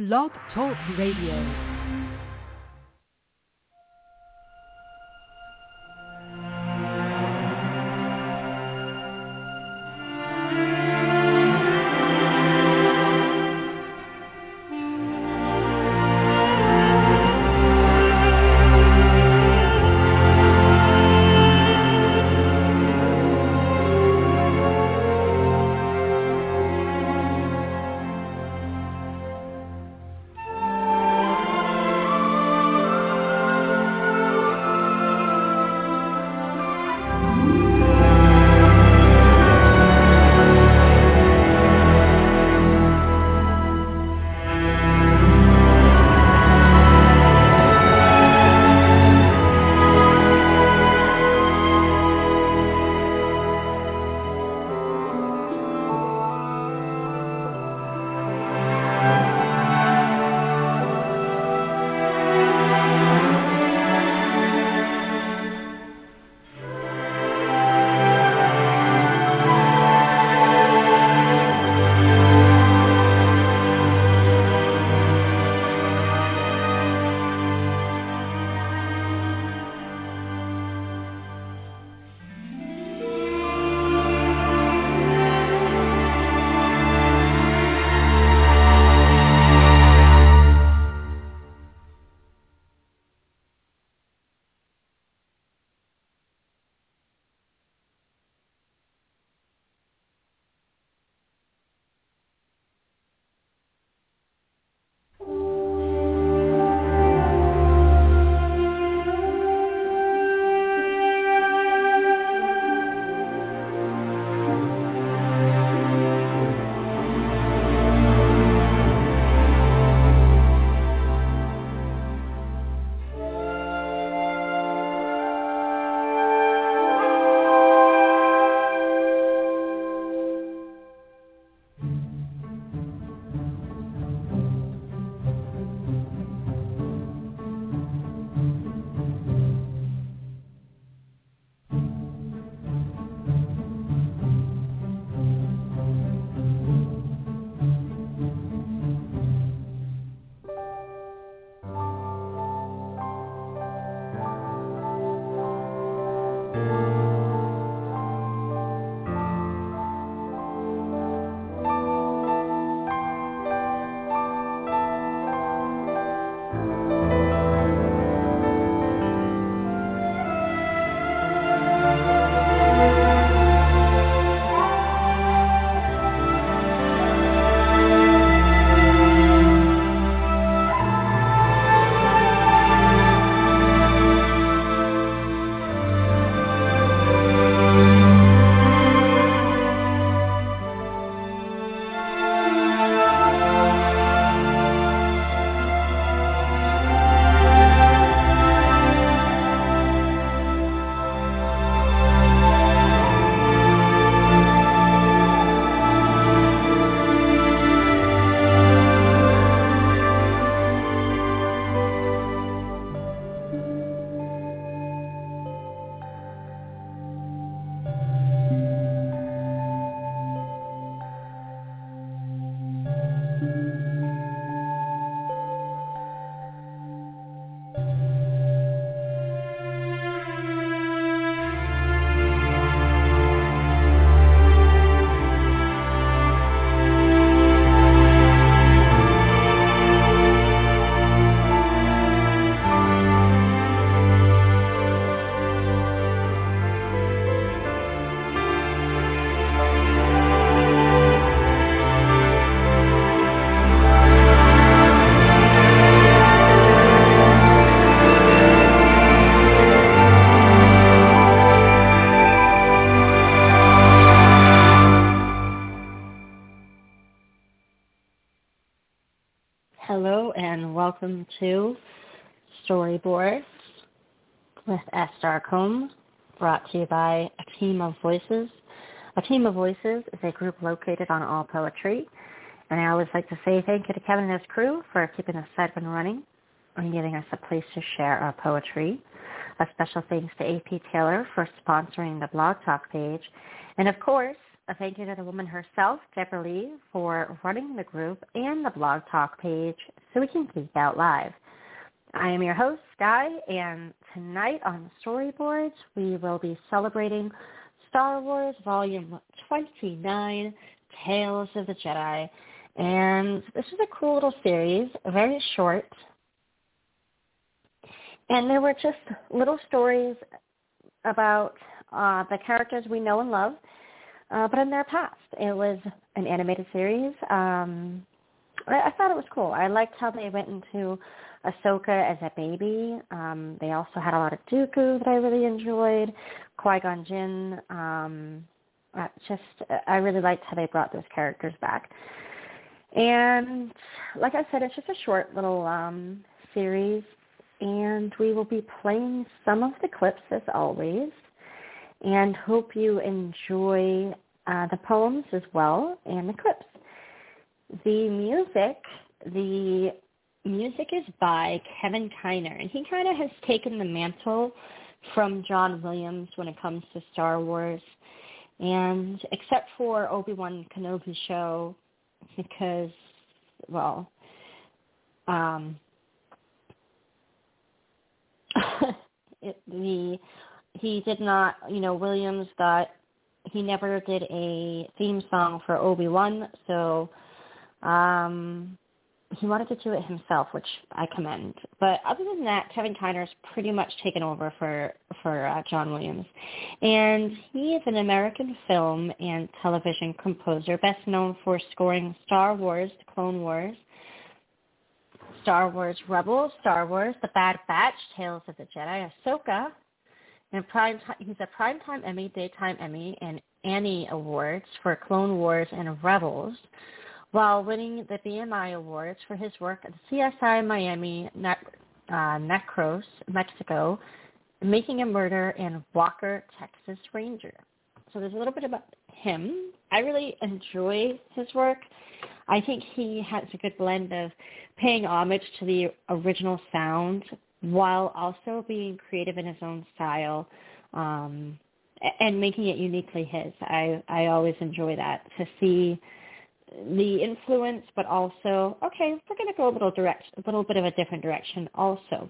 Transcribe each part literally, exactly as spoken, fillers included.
Blog Talk Radio. Hello and welcome to Storyboards with Esther Combs, brought to you by A Team of Voices. A Team of Voices is a group located on All Poetry, and I always like to say thank you to Kevin and his crew for keeping us fed and running and giving us a place to share our poetry. A special thanks to A P Taylor for sponsoring the Blog Talk page, and of course, a thank you to the woman herself, Deborah Lee, for running the group and the Blog Talk page so we can geek out live. I am your host, Sky, and tonight on Storyboards, we will be celebrating Star Wars Volume twenty-nine, Tales of the Jedi. And this is a cool little series, very short. And there were just little stories about uh, the characters we know and love, uh, but in their past. It was an animated series. Um, I, I thought it was cool. I liked how they went into Ahsoka as a baby. Um, they also had a lot of Dooku that I really enjoyed, Qui-Gon Jinn. Um, uh, just, I really liked how they brought those characters back. And like I said, it's just a short little um, series, and we will be playing some of the clips as always, and hope you enjoy uh, the poems as well and the clips. The music, the music is by Kevin Kiner, and he kind of has taken the mantle from John Williams when it comes to Star Wars, and except for Obi-Wan Kenobi show, because, well, um, it, the he did not, you know, Williams got, he never did a theme song for Obi-Wan, so um, he wanted to do it himself, which I commend. But other than that, Kevin Kiner's pretty much taken over for, for uh, John Williams. And he is an American film and television composer, best known for scoring Star Wars, The Clone Wars, Star Wars Rebels, Star Wars, The Bad Batch, Tales of the Jedi, Ahsoka, and prime t- he's a Primetime Emmy, Daytime Emmy, and Annie Awards for Clone Wars and Rebels, while winning the B M I Awards for his work at C S I Miami, ne- uh, Necros, Mexico, Making a Murder, and Walker, Texas Ranger. So there's a little bit about him. I really enjoy his work. I think he has a good blend of paying homage to the original sound while also being creative in his own style, um, and making it uniquely his. I, I always enjoy that, to see the influence, but also, okay, we're going to go a little direct, a little bit of a different direction also.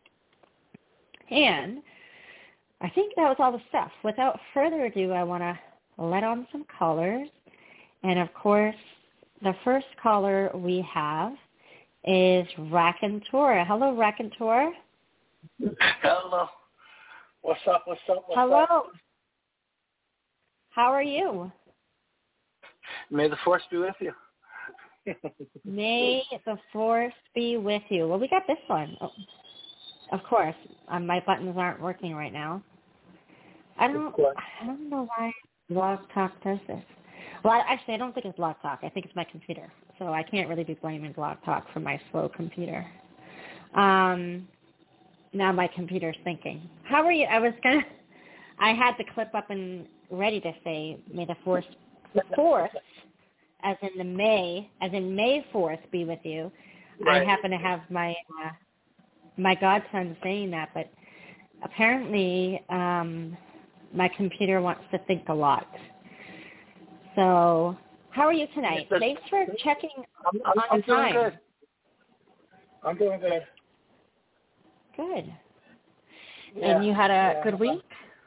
And I think that was all the stuff. Without further ado, I want to let on some callers. And of course, the first caller we have is Raconteur. Hello, Raconteur. Hello. What's up? What's up? What's Hello. up? How are you? May the force be with you. May the force be with you. Well, we got this one. Oh, of course, um, my buttons aren't working right now. I don't. I don't know why Blog Talk does this. Well, actually, I don't think it's Blog Talk. I think it's my computer. So I can't really be blaming Blog Talk for my slow computer. Um, now my computer's thinking. How are you? I was gonna. I had the clip up and ready to say, "May the force." The fourth, as in the May, as in May fourth, be with you. Right. I happen to have my uh, my godson saying that, but apparently um, my computer wants to think a lot. So, how are you tonight? Yes, Thanks for checking I'm, I'm, on I'm the time. doing good. I'm doing good. Good. Yeah, And you had a yeah. good week?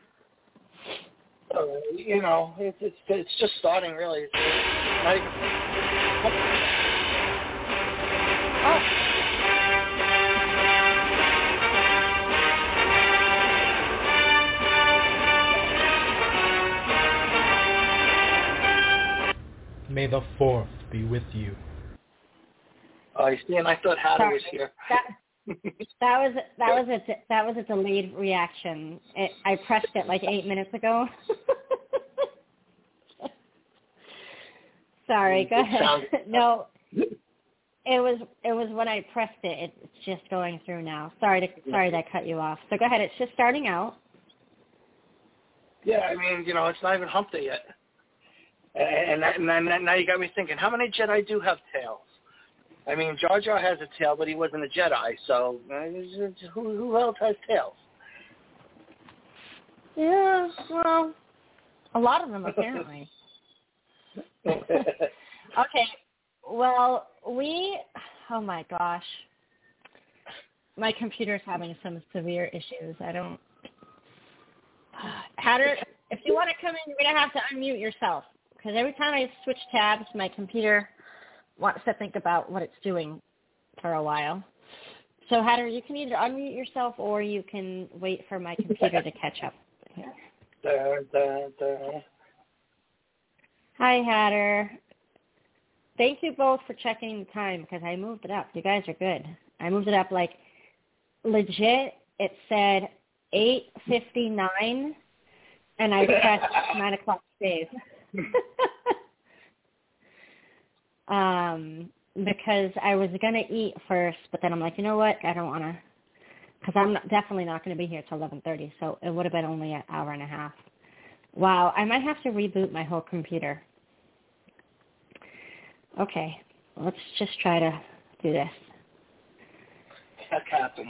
Uh, you know, it's, it's it's just starting really. It's not even. Oh. May the fourth be with you. Oh, you see, and I thought Hannah Sorry. was here. That, that was that was a that was a delayed reaction. It, I pressed it like eight minutes ago. Sorry, go ahead. No, it was it was when I pressed it. It's just going through now. Sorry to sorry that I cut you off. So go ahead. It's just starting out. Yeah, I mean, you know, it's not even hump day yet. And, and, and now you got me thinking, how many Jedi do have tails? I mean, Jar Jar has a tail, but he wasn't a Jedi, so uh, who, who else has tails? Yeah, well, a lot of them apparently. Okay. Well, we, oh my gosh. My computer's having some severe issues. I don't, Hatter, if you want to come in, you're going to have to unmute yourself. Because every time I switch tabs, my computer wants to think about what it's doing for a while. So, Hatter, you can either unmute yourself or you can wait for my computer to catch up. Da, da, da. Hi, Hatter. Thank you both for checking the time because I moved it up. You guys are good. I moved it up like legit. It said eight fifty-nine, and I pressed nine o'clock save. um, because I was going to eat first, but then I'm like, you know what? I don't want to, because I'm not, definitely not going to be here till eleven thirty, so it would have been only an hour and a half. Wow, I might have to reboot my whole computer. Okay, let's just try to do this. That happens.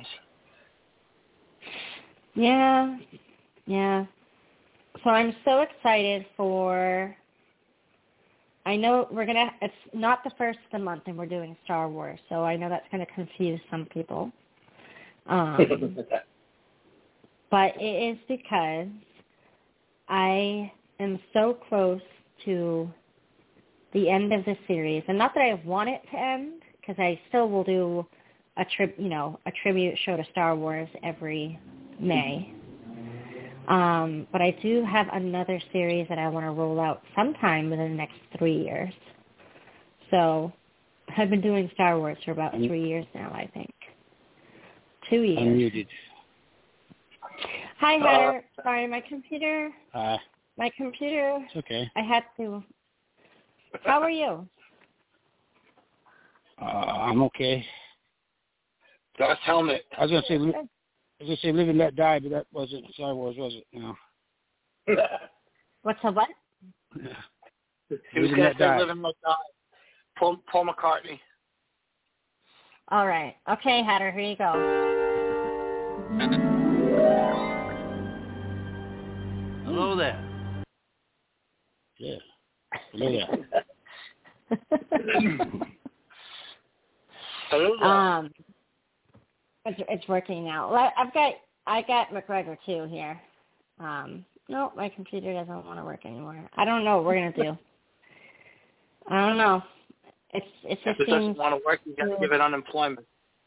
Yeah, yeah. So I'm so excited for, I know we're going to, it's not the first of the month and we're doing Star Wars, so I know that's going to confuse some people. Um, but it is because I am so close to the end of the series, and not that I want it to end, because I still will do a tri- you know, a tribute show to Star Wars every May. Um, but I do have another series that I want to roll out sometime within the next three years. So I've been doing Star Wars for about three years now, I think. Two years. Unmuted. Hi, Heather. Uh, Sorry, my computer. Uh, my computer. It's okay. I had to. How are you? Uh, I'm okay. Darth Helmet. I was gonna say, I was gonna say, live and let die, but that wasn't Star Wars, was it? No. What's a what? Yeah. He was gonna say live and let die. Paul, Paul McCartney. All right. Okay, Hatter, here you go. Hello there. Yeah. Hello there. Hello there. Um, it's, it's working now. Well, I've got I got McGregor too here. Um, no, my computer doesn't want to work anymore. I don't know what we're gonna do. I don't know. It's it's just if it seems, doesn't want to work, you got to give it unemployment.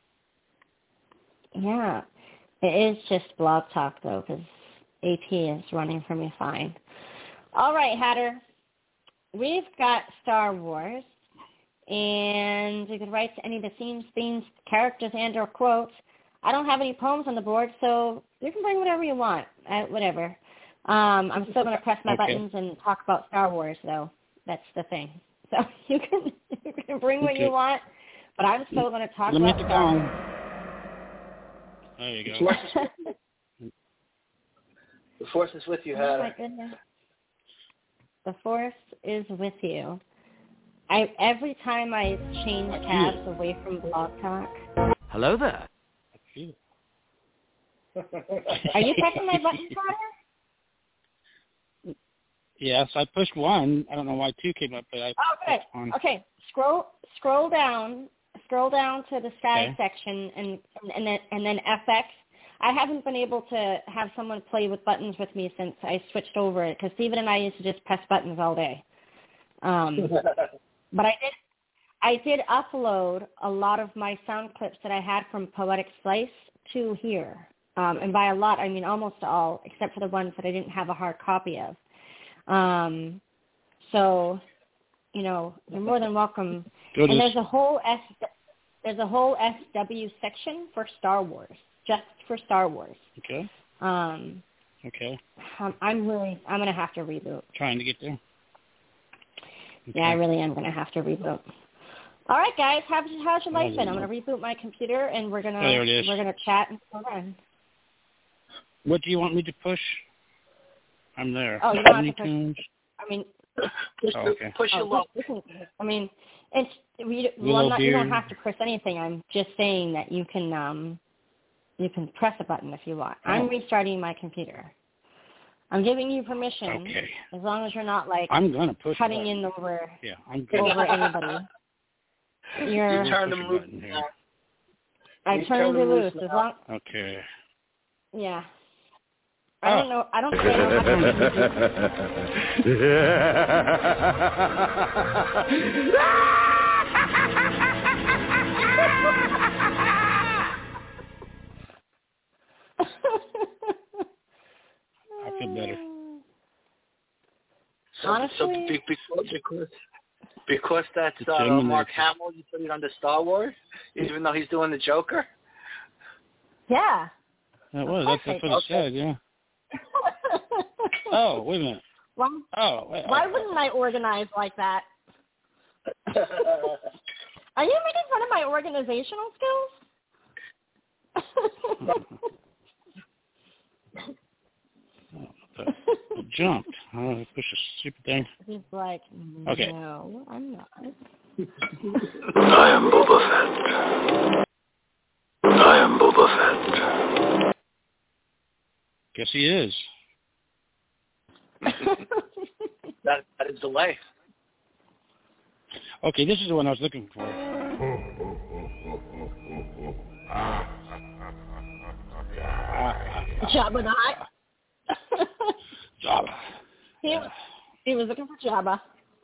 Yeah, it is just Blog Talk though, because A P is running for me fine. All right, Hatter. We've got Star Wars, and you could write any of the themes, themes, characters, and or quotes. I don't have any poems on the board, so you can bring whatever you want, uh, whatever. Um, I'm still going to press my okay. buttons and talk about Star Wars, though. That's the thing. So you can, you can bring what okay. you want, but I'm still going to talk Let about Star Wars. There you go. The Force is with you, Hatter. Oh, my goodness. The Force is with you. I every time I change tabs away from Blog Talk. Hello there. Are you pressing my button, Hatter? Yes, I pushed one. I don't know why two came up, but I okay. pushed one. Okay, scroll scroll down, scroll down to the sky okay. section, and and then and then F X. I haven't been able to have someone play with buttons with me since I switched over it, because Steven and I used to just press buttons all day. Um, but I did, I did upload a lot of my sound clips that I had from Poetic Slice to here. Um, and by a lot, I mean almost all, except for the ones that I didn't have a hard copy of. Um, so, you know, you're more than welcome. Good. And there's a whole S, there's a whole S W section for Star Wars. Just for Star Wars. Okay. Um, okay. Um, I'm really, I'm going to have to reboot. Trying to get there. Okay. Yeah, I really am going to have to reboot. All right, guys, how's, how's your life been? I'm going to reboot my computer, and we're going to oh, we're going to chat until then. What do you want me to push? I'm there. Oh, you don't have to push. Tunes? I mean, push, oh, okay. push oh, it low. I mean, it's we, well, I'm not, you don't have to press anything. I'm just saying that you can. Um, You can press a button if you want. I'm restarting my computer. I'm giving you permission. Okay. As long as you're not like I'm gonna push cutting button. in over Yeah, I'm good. over anybody. You're. You turn push them a loose. button here. I You turn turn you them loose. loose As now. long. Okay. Yeah. I Oh. don't know. I don't think I know how I feel better. So, Honestly? so be, because, because, because that's It's uh, him Mark and Hamill, you put it under Star Wars, even though he's doing the Joker? Yeah. That was. Of That's, course that's what I it said, yeah. Oh, wait a minute. Why, Oh, wait, why oh. wouldn't I organize like that? Are you making fun of my organizational skills? It jumped. Oh, I pushed a stupid thing. He's like, Okay. no, I'm not. I am Boba Fett. I am Boba Fett. Guess he is. that, that is the life. Okay, this is the one I was looking for. Jabba the Hutt. Jabba. He, he was looking for Jabba.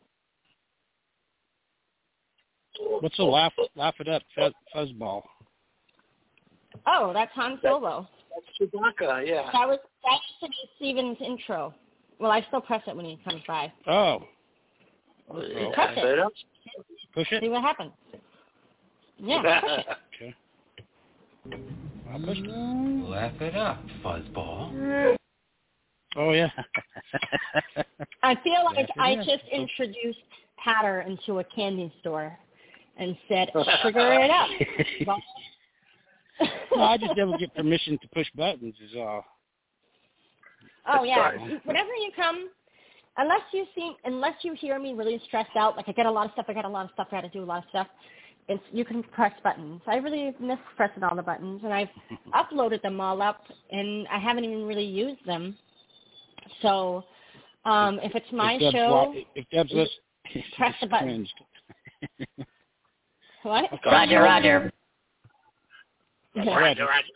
What's a laugh? Laugh it up, fuzz, fuzzball. Oh, that's Han Solo. That's Chewbacca, yeah. That was that used to be Steven's intro. Well, I still press it when he comes by. Oh. Oh. Press it. Push it? See what happens. Yeah, push it. Okay. I pushed it. Laugh it up, fuzzball. Oh, yeah. I feel like Yes, it I is. just introduced Patter into a candy store and said, sugar it up. Well, No, I just never get permission to push buttons is all. oh, yeah. Whenever you come, unless you see, unless you hear me really stressed out, like I get a lot of stuff, I got a lot of stuff, I got to do a lot of stuff, it's, you can press buttons. I really miss pressing all the buttons, and I've uploaded them all up, and I haven't even really used them. So um, if it's my if Deb's show, wa- if Deb's listening, press the button. What? Roger, Roger. Yeah. Roger, Roger.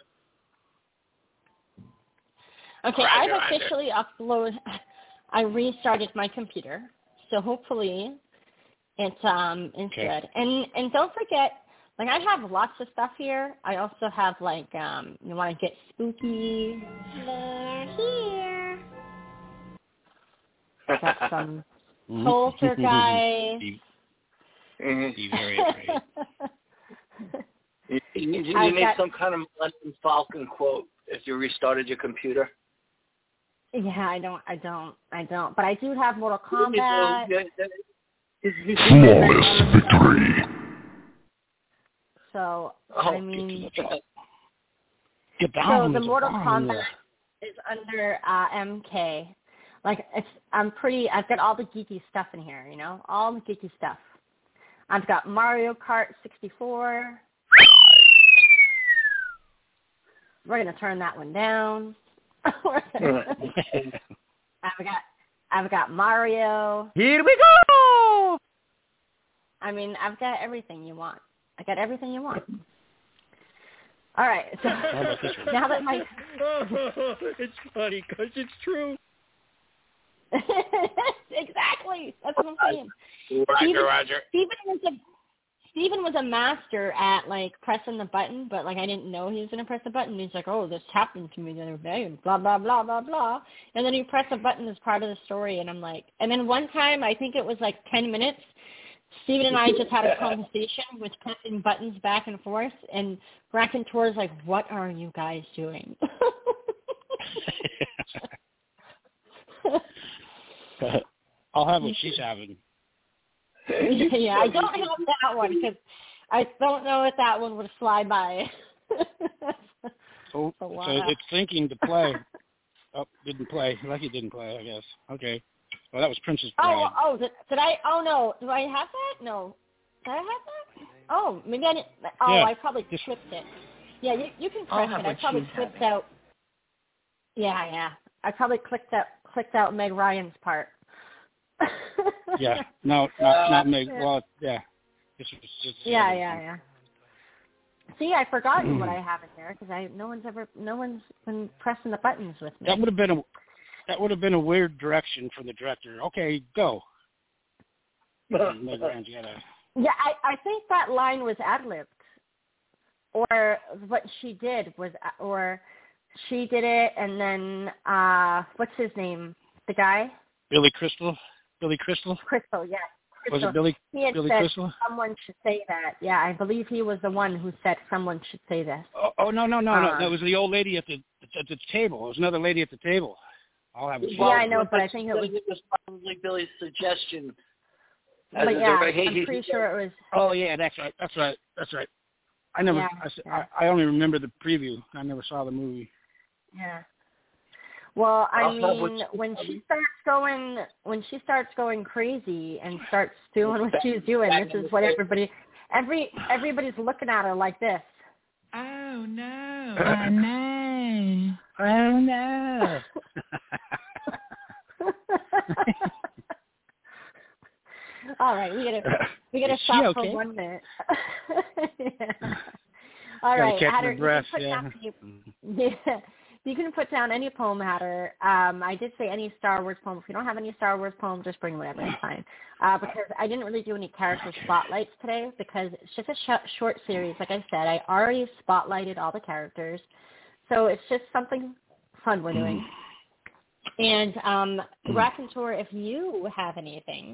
Okay, Roger, I've Roger. officially uploaded. I restarted my computer, so hopefully it's um it's Okay. good. And and don't forget, like I have lots of stuff here. I also have like um you want to get spooky. They're here. Got some poltergeist. Be, Mhm. be very afraid. You, you, you I've need got- some kind of Millennium Falcon quote if you restarted your computer. Yeah, I don't, I don't, I don't. But I do have Mortal Kombat. Flawless victory. So Oh, I mean, Get down. so the there's a Mortal bomb Kombat there. is under uh, M K. Like it's, I'm pretty. I've got all the geeky stuff in here. You know, all the geeky stuff. I've got Mario Kart sixty-four. We're gonna turn that one down. I've got, I've got Mario. Here we go! I mean, I've got everything you want. I got everything you want. All right. So about this one? now that my It's funny because it's true. exactly, that's what I'm saying. Roger, Steven, Roger. Steven was a Steven was a master at like pressing the button, but like I didn't know he was gonna press the button. He's like, "Oh, this happened to me the other day," and blah blah blah blah blah. And then you press a button as part of the story, and I'm like, and then one time I think it was like ten minutes. Steven and I just had a conversation with pressing buttons back and forth, and Raconteur's like, "What are you guys doing?" I'll have what she's having. Yeah, I don't have that one because I don't know if that one would fly by. Oh, So so wow. it's thinking to play. Oh, didn't play. Lucky didn't play, I guess. Okay. Well, that was Princess Bride. Oh, oh, did, did I? Oh no, do I have that? No, did I have that? Oh, maybe I didn't. Oh, Yeah, I probably just- clipped it. Yeah, you, you can I'll press have it. I what probably she's clipped having. out. Yeah, yeah. I probably clicked out, clicked out Meg Ryan's part. Yeah, no, not not Meg. Well, yeah. This was just yeah, yeah, yeah. See, I've forgotten what I have in there because I no one's ever no one's been pressing the buttons with me. That would have been a that would have been a weird direction for the director. Okay, go. Meg Ryan's gotta. Yeah, I, I think that line was ad-libbed. Or what she did was, or she did it, and then, uh, what's his name? The guy? Billy Crystal? Billy Crystal? Crystal, yeah. Crystal. Was it Billy, he had Billy said Crystal? Someone should say that. Yeah, I believe he was the one who said someone should say this. Oh, oh no, no, no, um, no. That was the old lady at the at the table. It was another lady at the table. I'll have it. Yeah, I know, but I think it was... It was probably Billy's suggestion. But yeah, I'm pretty sure it was... Oh, yeah, that's right. That's right. That's right. I never. Yeah, I, yeah. I only remember the preview. I never saw the movie. Yeah. Well, I I'll mean, when she starts going, when she starts going crazy and starts doing what she's doing, this is what everybody, every everybody's looking at her like this. Oh no! Oh no! Oh no! All right, we gotta we gotta Is she stop okay? for one minute. Yeah. All Gotta right, catch Hatter, my breath, you can put yeah. down any, yeah, you can put down any poem, Hatter. Um, I did say any Star Wars poem. If you don't have any Star Wars poem, just bring whatever. It's fine. Uh, because I didn't really do any character spotlights today because it's just a sh- short series. Like I said, I already spotlighted all the characters, so it's just something fun we're doing. And um, Raconteur, if you have anything.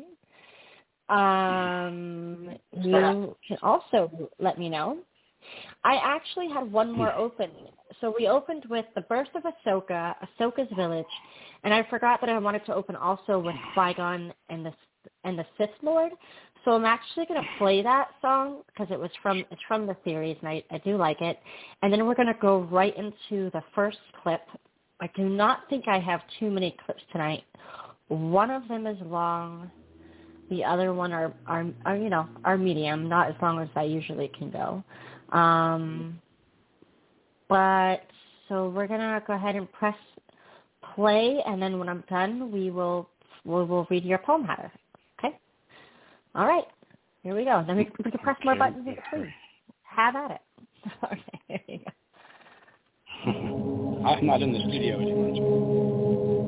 Um, you can also let me know. I actually had one more open. So we opened with The Birth of Ahsoka, Ahsoka's Village, and I forgot that I wanted to open also with Qui-Gon and the and the Sith Lord. So I'm actually going to play that song because it was from it's from the series, and I, I do like it. And then we're going to go right into the first clip. I do not think I have too many clips tonight. One of them is long. The other one are, are, are, you know, are medium, not as long as I usually can go. Um, but so we're gonna go ahead and press play, and then when I'm done, we will we will read your poem, Hatter. Okay. All right. Here we go. Then we, we can press more buttons in between. Have at it. Okay. Here you go. I'm not in the studio anymore.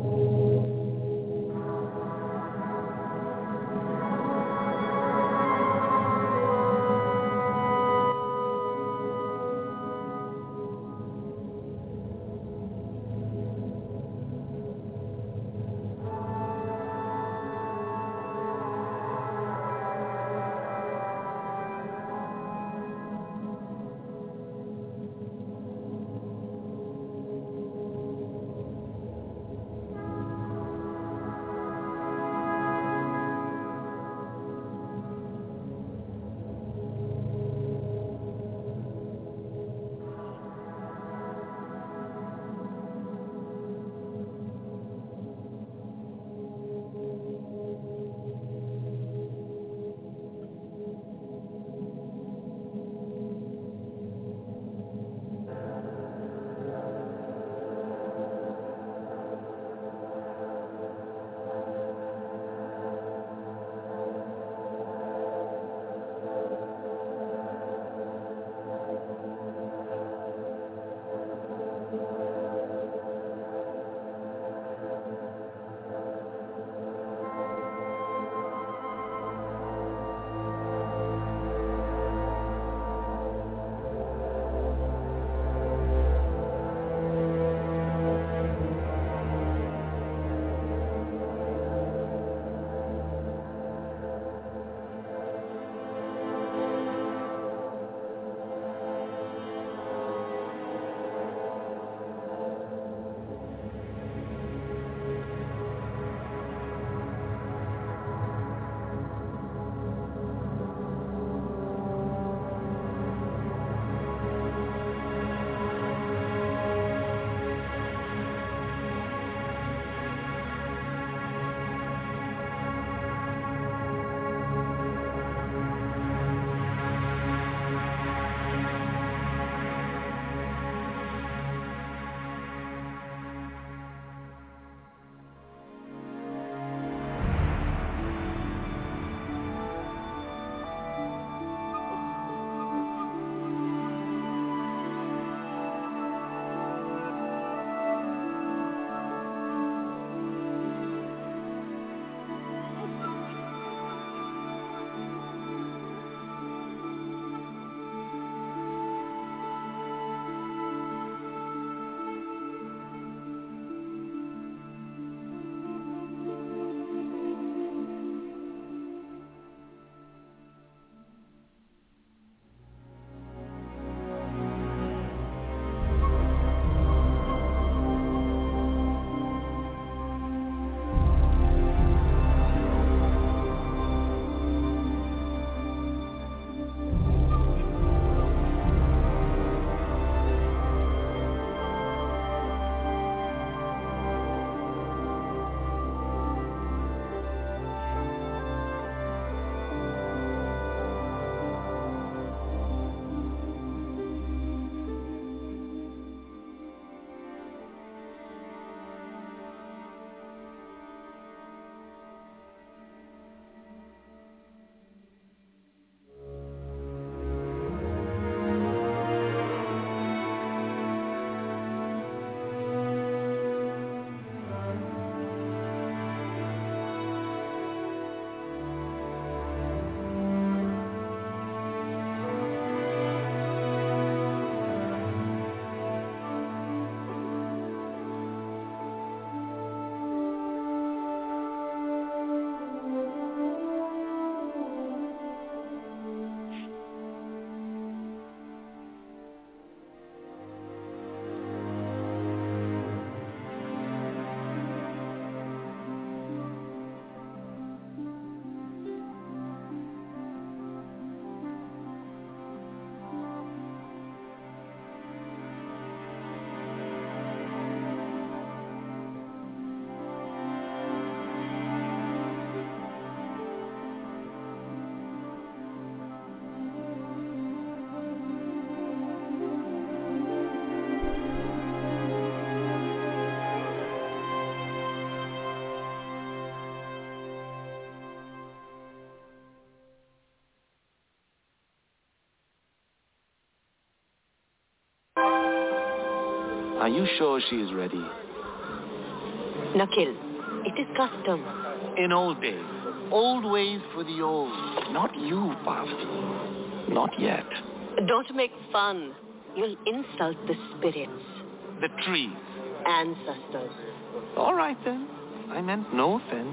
Are you sure she is ready? Nakil, it is custom. In old days. Old ways for the old. Not you, Parvati. Not yet. Don't make fun. You'll insult the spirits. The trees. Ancestors. All right, then. I meant no offense.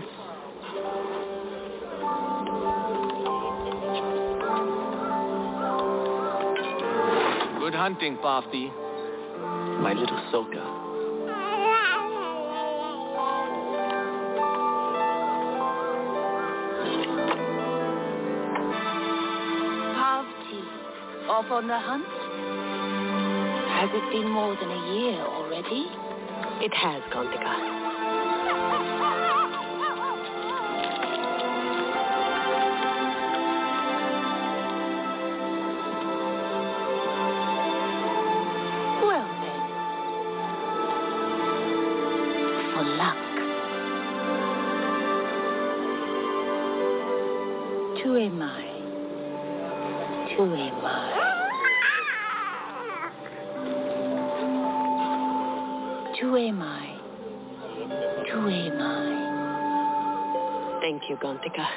Good hunting, Parvati. My little Soka. Parvati, off on the hunt? Has it been more than a year already? It has, Kantika. Who am I? Who am I? Who am I? Who am I? Thank you, Gantika.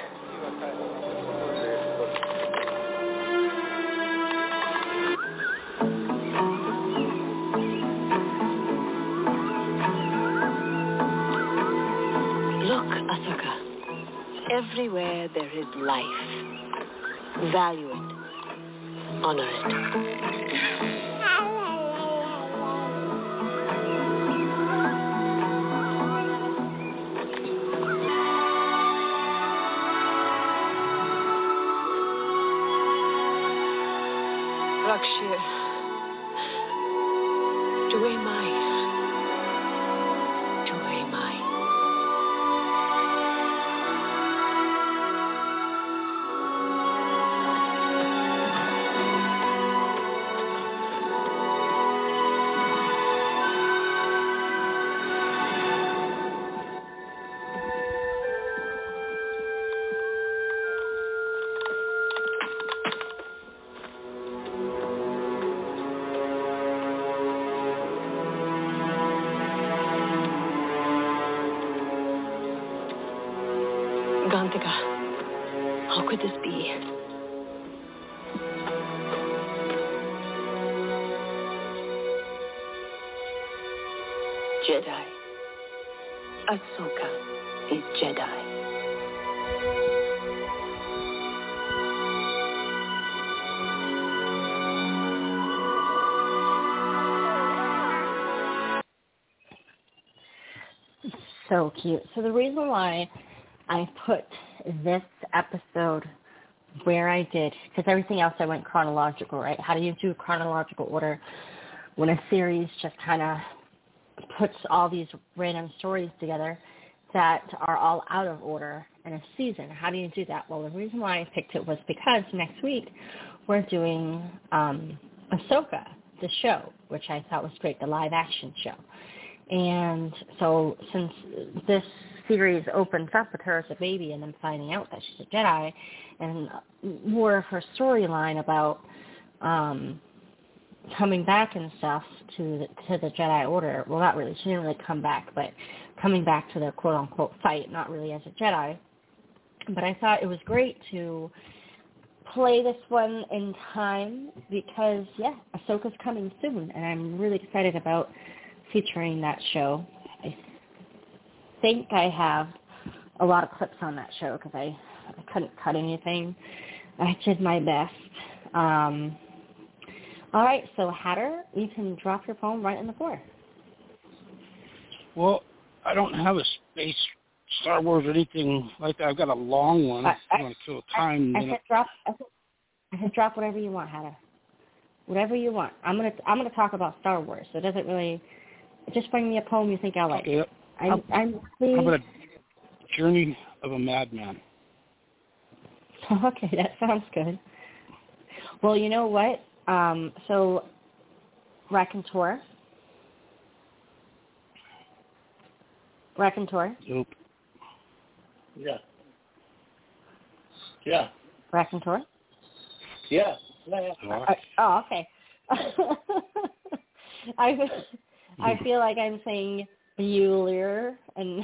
Look, Asaka. Everywhere there is life. Value it. Honor it. Rakshir. Duemai. Duemai. Gantika, how could this be? Jedi. Ahsoka is Jedi. So cute. So the reason why I put this episode where I did, because everything else I went chronological, right? How do you do chronological order when a series just kind of puts all these random stories together that are all out of order in a season? How do you do that? Well, the reason why I picked it was because next week we're doing um, Ahsoka, the show, which I thought was great, the live-action show. And so since this series opens up with her as a baby and then finding out that she's a Jedi and more of her storyline about um, coming back and stuff to the, to the Jedi Order, well, not really, she didn't really come back, but coming back to the quote-unquote fight, not really as a Jedi. But I thought it was great to play this one in time because, yeah, Ahsoka's coming soon, and I'm really excited about featuring that show. I think I have a lot of clips on that show because I, I couldn't cut anything. I did my best. Um, all right, so Hatter, you can drop your phone right in the floor. Well, I don't have a space Star Wars or anything like that. I've got a long one. I, if you want to kill time. I, I, I said drop. I said, I said drop whatever you want, Hatter. Whatever you want. I'm gonna I'm gonna talk about Star Wars, so it doesn't really. Just bring me a poem you think I like. Okay. I'm, I'm How about a Journey of a Madman? Okay, that sounds good. Well, you know what? Um, so, Raconteur. Raconteur. Nope. Yeah. Yeah. Raconteur. Yeah. yeah. Uh, oh, okay. I I feel like I'm saying Bueller and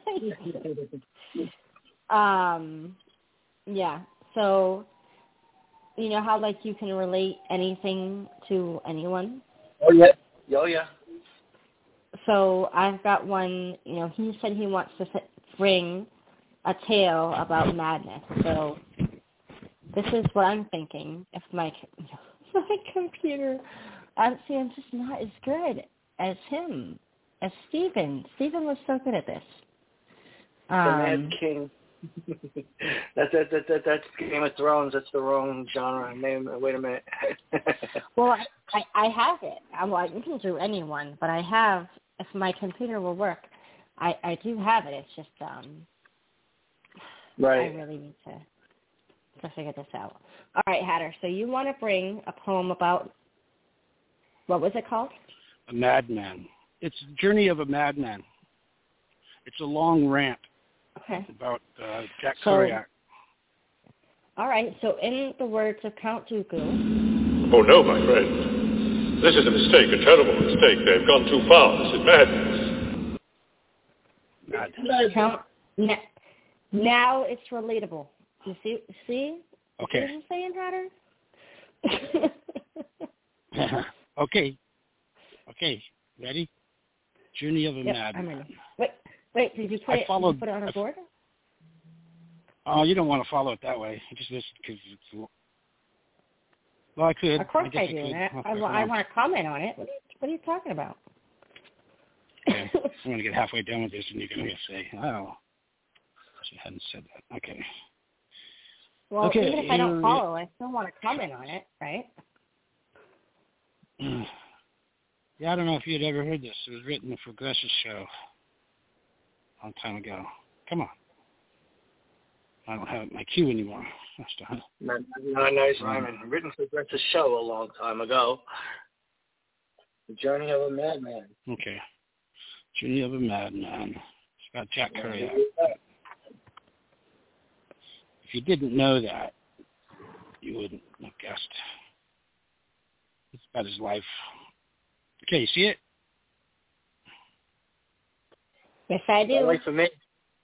um yeah. So you know how like you can relate anything to anyone? Oh yeah. Oh yeah. So I've got one, you know, he said he wants to bring a tale about madness. So this is what I'm thinking. If my my computer, I'm see, I'm just not as good as him, as Stephen. Stephen was so good at this. Um, the Mad King. that's that, that, that, that's Game of Thrones. That's the wrong genre. Name. Wait a minute. Well, I, I, I have it. I, well, I can do anyone, but I have. If my computer will work, I, I do have it. It's just um. Right. I really need to to figure this out. All right, Hatter. So you want to bring a poem about what was it called? A madman. It's Journey of a Madman. It's a long rant. Okay. About uh, Jack so, Kerouac. All right. So in the words of Count Dooku. Oh no, my friend. This is a mistake, a terrible mistake. They've gone too far. This is madness. Madness. Count. Now it's relatable. You see? See? Okay. What are you saying, Hatter? okay. Okay. Ready? Journey of a yep, Madman. I'm ready. Wait, wait. Did you put, I it, followed, did you put it on a board? Oh, you don't want to follow it that way. You just listen because it's. Well, I could. Of course I, I, I do. could. I, I, Okay, I want to comment on it. What are you, what are you talking about? Okay. I'm going to get halfway done with this, and you're going to say, "Oh, she hadn't said that." Okay. Well, okay. even if I don't follow, I still want to comment on it, right? Yeah, I don't know if you'd ever heard this. It was written for Gress's show a long time ago. Come on. I don't have my cue anymore. Not, not nice rhyming. Written for Gress's show a long time ago. The Journey of a Madman. Okay. Journey of a Madman. It's about Jack Kerouac. If you didn't know that, you wouldn't have guessed. It's about his life. Okay, you see it? Yes, I do. Wait for me.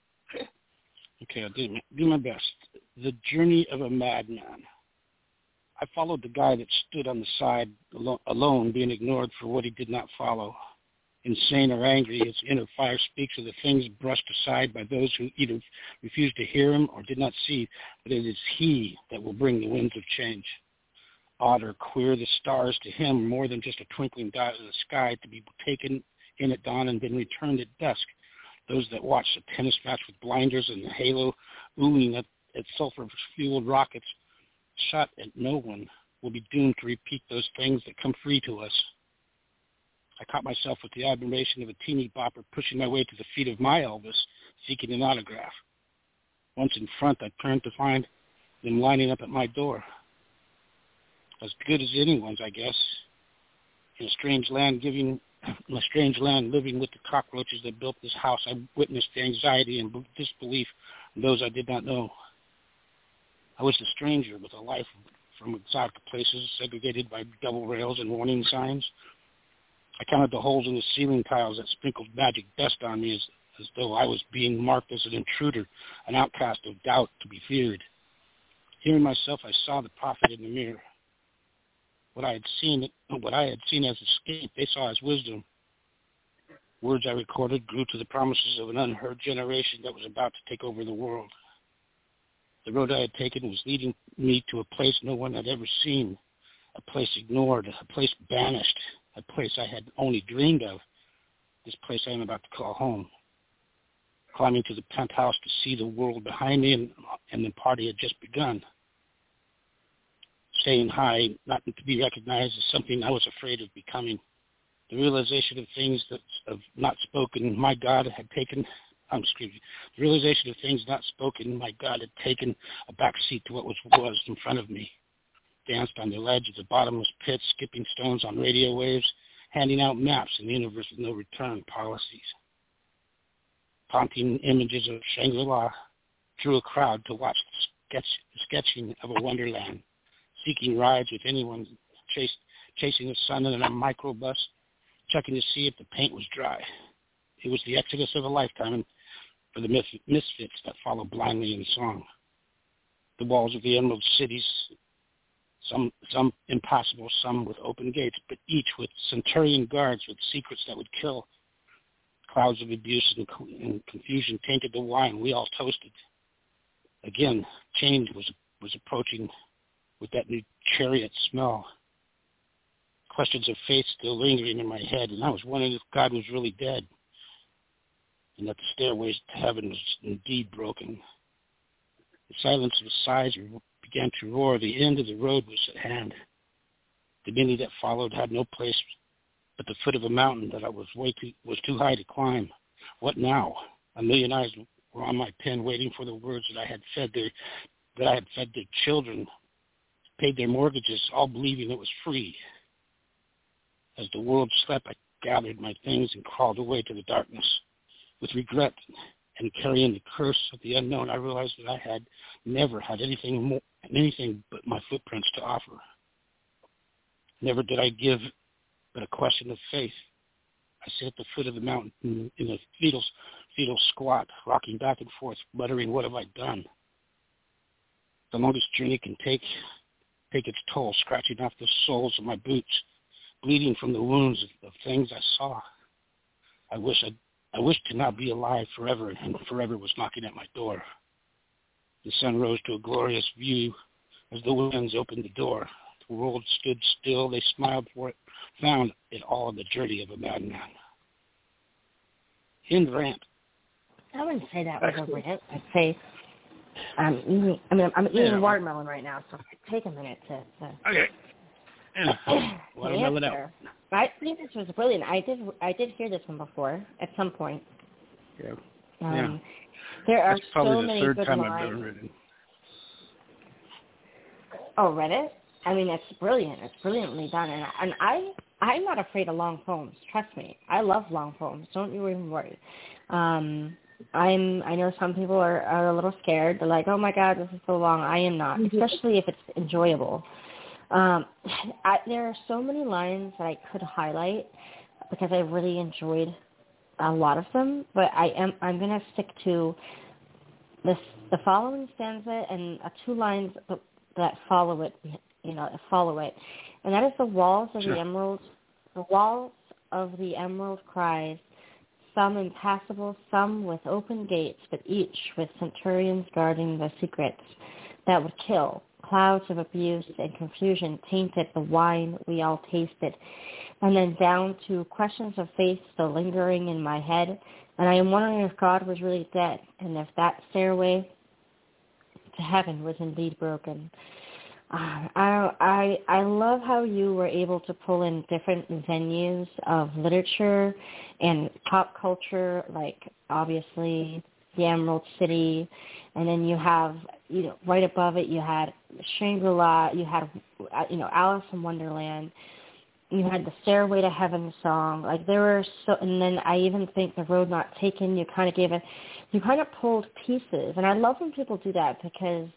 Okay, I'll do my, do my best. The Journey of a Madman. I followed the guy that stood on the side alo- alone, being ignored for what he did not follow. Insane or angry, his inner fire speaks of the things brushed aside by those who either refused to hear him or did not see, but it is he that will bring the winds of change. Odd or queer, the stars to him are more than just a twinkling dot in the sky to be taken in at dawn and then returned at dusk. Those that watch a tennis match with blinders and the halo oohing at, at sulfur-fueled rockets shot at no one will be doomed to repeat those things that come free to us. I caught myself with the admiration of a teeny bopper pushing my way to the feet of my Elvis, seeking an autograph. Once in front, I turned to find them lining up at my door. As good as anyone's, I guess. In a strange land, giving, in a strange land, living with the cockroaches that built this house, I witnessed the anxiety and disbelief of those I did not know. I was a stranger with a life from exotic places, segregated by double rails and warning signs. I counted the holes in the ceiling tiles that sprinkled magic dust on me as, as though I was being marked as an intruder, an outcast of doubt to be feared. Hearing myself, I saw the prophet in the mirror. What I had seen, what I had seen as escape, they saw as wisdom. Words I recorded grew to the promises of an unheard generation that was about to take over the world. The road I had taken was leading me to a place no one had ever seen, a place ignored, a place banished, a place I had only dreamed of, this place I am about to call home. Climbing to the penthouse to see the world behind me, and, and the party had just begun. Staying high, not to be recognized as something I was afraid of becoming. The realization of things that of not spoken, my God had taken, I'm excuse me, the realization of things not spoken, my God had taken a back seat to what was, was in front of me. Danced on the ledge of the bottomless pit, skipping stones on radio waves, handing out maps in the universe with no return policies. Taunting images of Shangri-La drew a crowd to watch the sketch, sketching of a wonderland, seeking rides with anyone chased, chasing the sun in a microbus, checking to see if the paint was dry. It was the exodus of a lifetime for the misfits that follow blindly in song. The walls of the Emerald Cities, some some impossible, some with open gates, but each with centurion guards with secrets that would kill. Clouds of abuse and, and confusion tainted the wine we all toasted. Again, change was was approaching with that new chariot smell. Questions of faith still lingering in my head, and I was wondering if God was really dead, and that the stairways to heaven was indeed broken. The silence of sighs began to roar. The end of the road was at hand. The many that followed had no place but the foot of a mountain that I was way too was too high to climb. What now? A million eyes were on my pen, waiting for the words that I had fed their that I had fed their children, paid their mortgages, all believing it was free. As the world slept, I gathered my things and crawled away to the darkness. With regret and carrying the curse of the unknown, I realized that I had never had anything more, anything but my footprints to offer. Never did I give but a question of faith. I sat at the foot of the mountain in, in a fetal, fetal squat, rocking back and forth, muttering, what have I done? The longest journey can take take its toll, scratching off the soles of my boots, bleeding from the wounds of, of things I saw. I wish I'd, I wished to not be alive forever, and forever was knocking at my door. The sun rose to a glorious view as the winds opened the door. The world stood still. They smiled for it, found it all in the journey of a madman. End rant. I wouldn't say that was a rant. I'd say I'm eating. I mean, I'm eating yeah. watermelon right now, so take a minute to. to okay. Yeah. Watermelon out. I think this was brilliant. I did. I did hear this one before at some point. Yeah. Um, yeah. There are That's probably so the many third good time lines. I've ever read it. Oh, read it? I mean, it's brilliant. It's brilliantly done, and and I I'm not afraid of long poems. Trust me, I love long poems. Don't you even worry. Um, I'm I know some people are, are a little scared. They're like, oh my God, this is so long. I am not, especially if it's enjoyable. Um, I, there are so many lines that I could highlight because I really enjoyed a lot of them, but I am I'm gonna stick to this the following stanza and uh, two lines that follow it. You know, follow it, and that is the walls of sure. the emerald. The walls of the emerald cries, some impassable, some with open gates, but each with centurions guarding the secrets that would kill. Clouds of abuse and confusion tainted the wine we all tasted. And then down to questions of faith still lingering in my head. And I am wondering if God was really dead and if that stairway to heaven was indeed broken. Uh, I, I I love how you were able to pull in different venues of literature and pop culture, like obviously the Emerald City, and then you have, you know, right above it you had Shangri-La, you had, you know, Alice in Wonderland, you had the Stairway to Heaven song, like there were so, and then I even think The Road Not Taken, you kind of gave it, you kind of pulled pieces, and I love when people do that because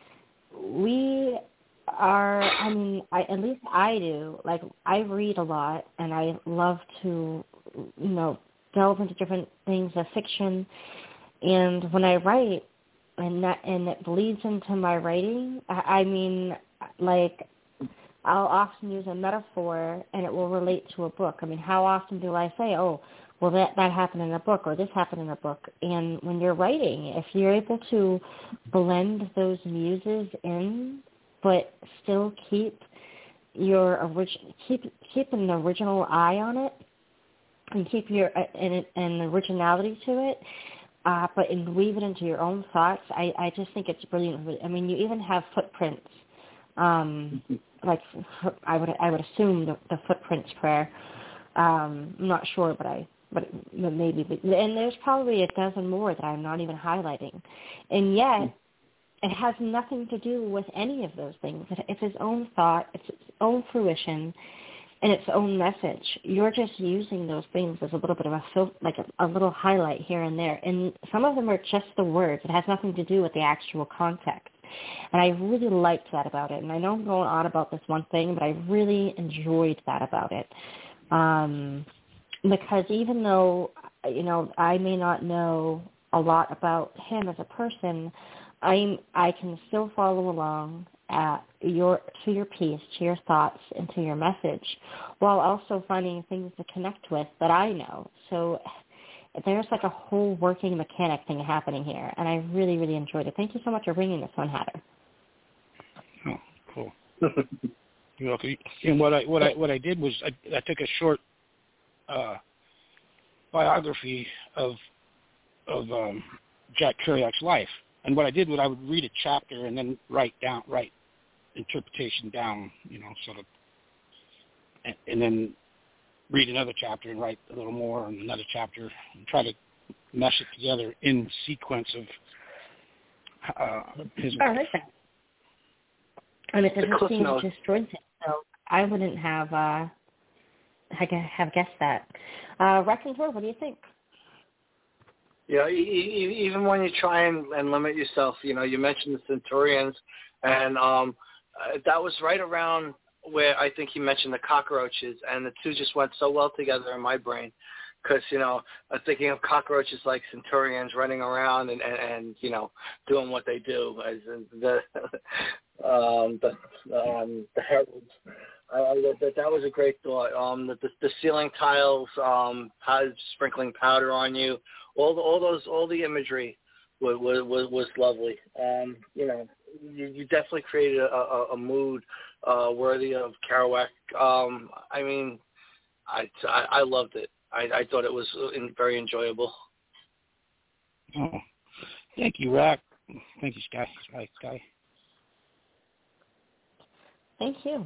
we are, I mean, I, at least I do, like I read a lot and I love to, you know, delve into different things of fiction. And when I write, and that and it bleeds into my writing, I, I mean, like, I'll often use a metaphor, and it will relate to a book. I mean, how often do I say, oh, well, that, that happened in a book, or this happened in a book? And when you're writing, if you're able to blend those muses in, but still keep your origin, keep keep an original eye on it, and keep your an, an originality to it, Uh, but and weave it into your own thoughts. I, I just think it's brilliant. I mean, you even have footprints. Um, like I would I would assume the, the footprints prayer. Um, I'm not sure, but I but maybe. But, and there's probably a dozen more that I'm not even highlighting, and yet it has nothing to do with any of those things. It, it's its own thought. It's its own fruition. And its own message. You're just using those things as a little bit of a fil- like a, a little highlight here and there. And some of them are just the words. It has nothing to do with the actual context. And I really liked that about it. And I know I'm going on about this one thing, but I really enjoyed that about it. Um, because even though, you know, I may not know a lot about him as a person, I'm, I can still follow along at your to your piece, to your thoughts, and to your message, while also finding things to connect with that I know. So there's like a whole working mechanic thing happening here, and I really, really enjoyed it. Thank you so much for bringing this one, Hatter. Oh, cool. You're welcome. And what I what I what I did was I, I took a short uh, biography of of um, Jack Kerouac's life, and what I did was I would read a chapter and then write down write interpretation down, you know, sort of, and, and then read another chapter and write a little more and another chapter and try to mesh it together in sequence of uh, his I life. like that. And it doesn't seem to destroy him, so I wouldn't have uh, have guessed that. Uh, Raconteur, what do you think? Yeah, e- e- even when you try and, and limit yourself, you know, you mentioned the Centurions, and um, uh, that was right around where I think you mentioned the cockroaches, and the two just went so well together in my brain, because, you know, I'm thinking of cockroaches like Centurions running around and, and, and you know, doing what they do, as in the um, the um, the heralds. Uh, that that was a great thought. Um, the, the the ceiling tiles, um, powder, sprinkling powder on you, all the, all those all the imagery was was was lovely. Um, you know, you, you definitely created a, a, a mood uh, worthy of Kerouac. Um, I mean, I, I I loved it. I, I thought it was very enjoyable. Oh, thank you, Rack. Thank you, Sky. Sky. Sky. Thank you.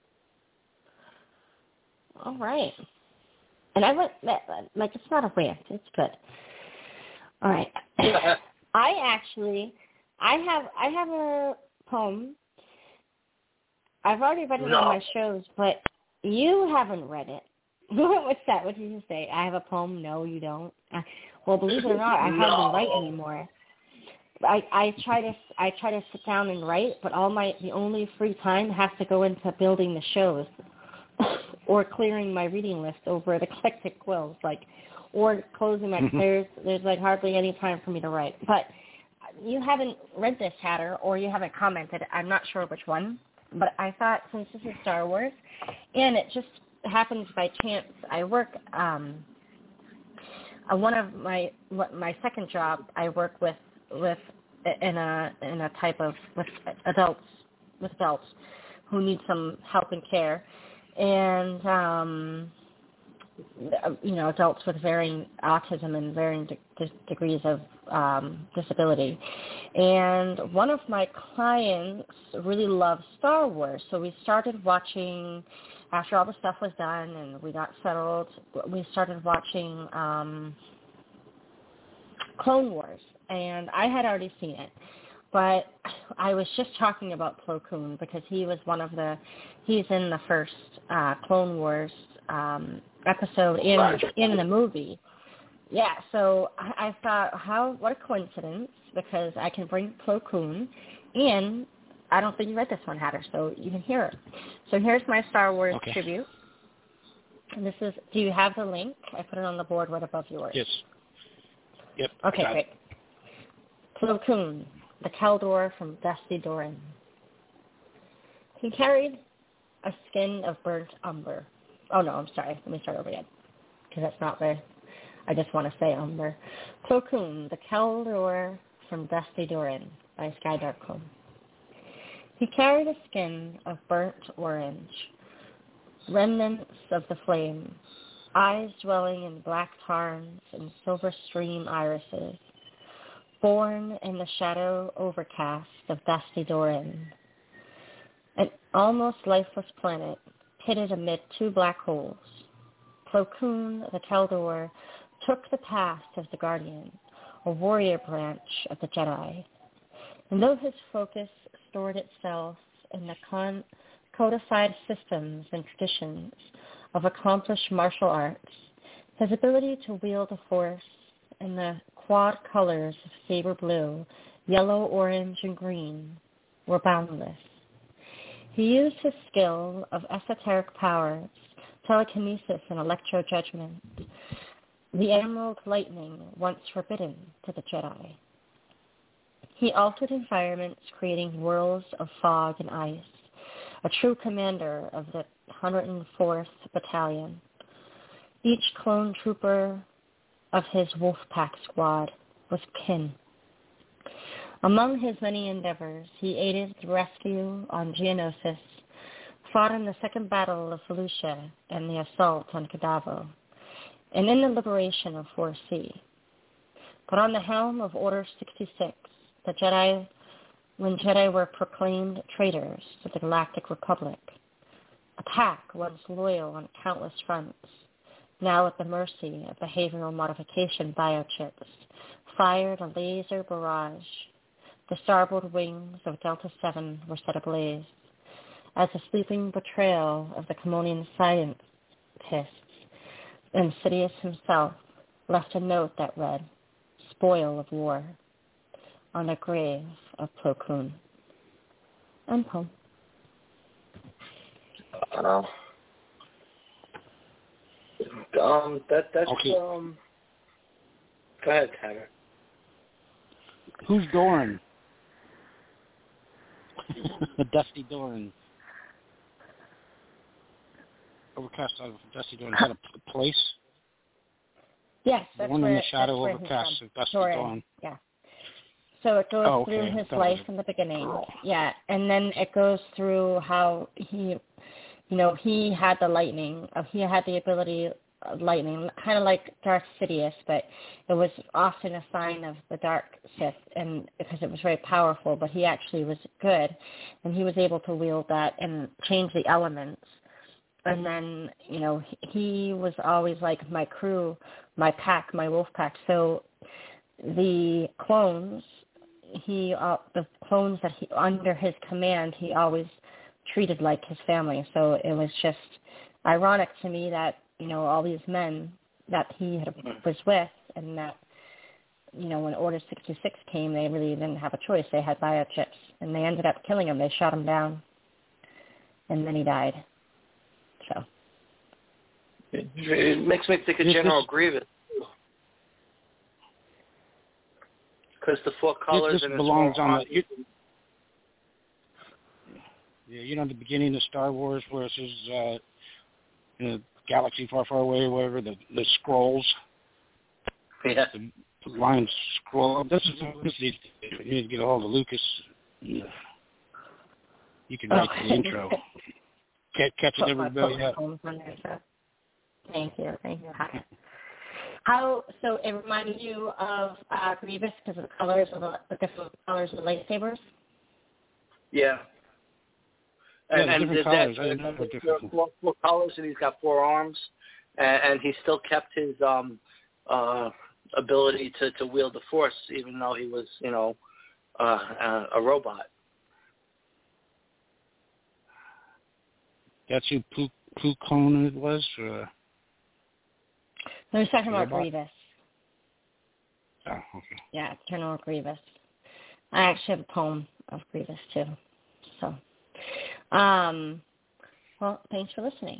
All right. And I went, like, it's not a rant. It's good. All right. I actually, I have, I have a poem. I've already read it no. on my shows, but you haven't read it. What's that? What did you say? I have a poem? No, you don't. Uh, well, believe it or not, I no. hardly write anymore. I, I try to I try to sit down and write, but all my the only free time has to go into building the shows, or clearing my reading list over at Eclectic Quills, like, or closing my there's there's like hardly any time for me to write. But you haven't read this, Hatter, or you haven't commented. I'm not sure which one, but I thought since this is Star Wars, and it just happens by chance, I work um, uh, one of my my second job. I work with. with in a in a type of with adults with adults who need some help and care, and um, you know, adults with varying autism and varying de- de- degrees of um, disability. And one of my clients really loves Star Wars, so we started watching. After all the stuff was done and we got settled, we started watching um, Clone Wars. And I had already seen it, but I was just talking about Plo Koon because he was one of the, he's in the first uh, Clone Wars um, episode in in the movie. Yeah, so I, I thought, how what a coincidence, because I can bring Plo Koon in. I don't think you read this one, Hatter, so you can hear it. So here's my Star Wars okay. tribute. And this is, do you have the link? I put it on the board right above yours. Yes. Yep. Okay, great. Plo Koon, the Keldor from Dusty Doran. He carried a skin of burnt umber. Oh, no, I'm sorry. Let me start over again, because that's not the, I just want to say umber. Plo Koon, the Keldor from Dusty Doran by Sky Darkcomb. He carried a skin of burnt orange, remnants of the flame, eyes dwelling in black tarns and silver stream irises, born in the shadow overcast of Dusty Doran. An almost lifeless planet pitted amid two black holes. Plo Koon, the Keldor, took the path of the Guardian, a warrior branch of the Jedi. And though his focus stored itself in the con- codified systems and traditions of accomplished martial arts, his ability to wield the Force in the quad colors of saber blue, yellow, orange, and green were boundless. He used his skill of esoteric powers, telekinesis, and electro-judgment the emerald lightning once forbidden to the Jedi. He altered environments, creating whirls of fog and ice, a true commander of the one hundred fourth Battalion. Each clone trooper of his Wolfpack squad was kin. Among his many endeavors, he aided the rescue on Geonosis, fought in the Second Battle of Felucia and the assault on Kadavo, and in the liberation of four C. But on the helm of Order sixty-six, the Jedi, when Jedi were proclaimed traitors to the Galactic Republic, a pack once loyal on countless fronts, now at the mercy of behavioral modification biochips, fired a laser barrage. The starboard wings of Delta seven were set ablaze, as a sleeping betrayal of the Kamonian scientists, and Sidious himself left a note that read, "Spoil of war," on the grave of Plo Koon. And poem. Uh, um, that that's okay. um. Go ahead, Tanner. Who's Doran? Dusty Doran. Overcast out of Dusty Doran. Is that a place? Yes, the that's one where, in the shadow that's overcast of Dusty Doran. Dawn. Yeah. So it goes oh, okay. through his that life in the beginning. Yeah, and then it goes through how he, you know, he had the lightning. Uh, he had the ability of lightning, kind of like Darth Sidious, but it was often a sign of the dark Sith, and because it was very powerful. But he actually was good, and he was able to wield that and change the elements. And then, you know, he, he was always like my crew, my pack, my wolf pack. So the clones, he uh, the clones that he under his command, he always treated like his family. So it was just ironic to me that, you know, all these men that he had, was with, and that, you know, when Order sixty-six came, they really didn't have a choice. They had biochips, and they ended up killing him. They shot him down, and then he died. So it, it makes me think of General Grievous, because the four colors this and belongs on the. You, yeah, you know, the beginning of Star Wars, where it says, uh, you know, galaxy far, far away, or whatever, the the scrolls. Yeah. The lines scroll. This is this is you need to get a hold of Lucas. You can write okay. the intro. Catch, catch it everybody up. Thank you, thank you. How so? It reminded you of uh, Grievous because of the colors of the, the different colors of the lightsabers. Yeah. And, yeah, and different colors. I know there different. are four, four colors, and he's got four arms, and, and he still kept his um, uh, ability to, to wield the Force, even though he was, you know, uh, uh, a robot. That's who Plo Koon it was? Or? No, he's talking about Grievous. Oh, okay. Yeah, General Grievous. I actually have a poem of Grievous, too. So, um, well, thanks for listening.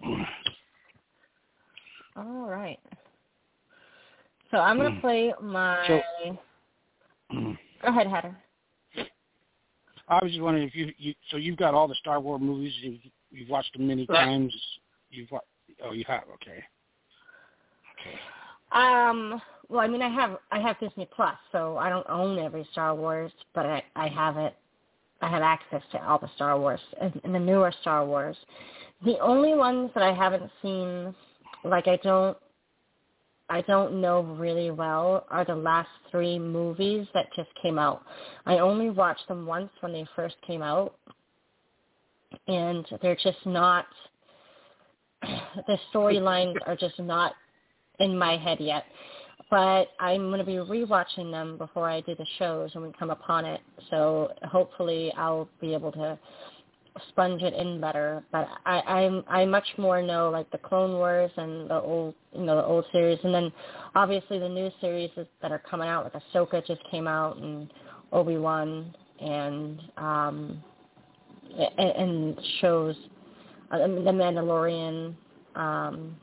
All right. So I'm going to play my... So, Go ahead, Hatter. I was just wondering if you, you so you've got all the Star Wars movies, you've, you've watched them many times. You've watched, oh, you have, okay. Okay. Um, well, I mean, I have I have Disney Plus, so I don't own every Star Wars, but I, I have it. I have access to all the Star Wars and, and the newer Star Wars. The only ones that I haven't seen, like I don't, I don't know really well, are the last three movies that just came out. I only watched them once when they first came out, and they're just not. The storylines are just not in my head yet, but I'm going to be rewatching them before I do the shows when we come upon it. So hopefully I'll be able to sponge it in better. But I, I'm I much more know like the Clone Wars and the old you know the old series, and then obviously the new series that are coming out. Like Ahsoka just came out, and Obi-Wan, and um, and, and shows uh, the Mandalorian. Um,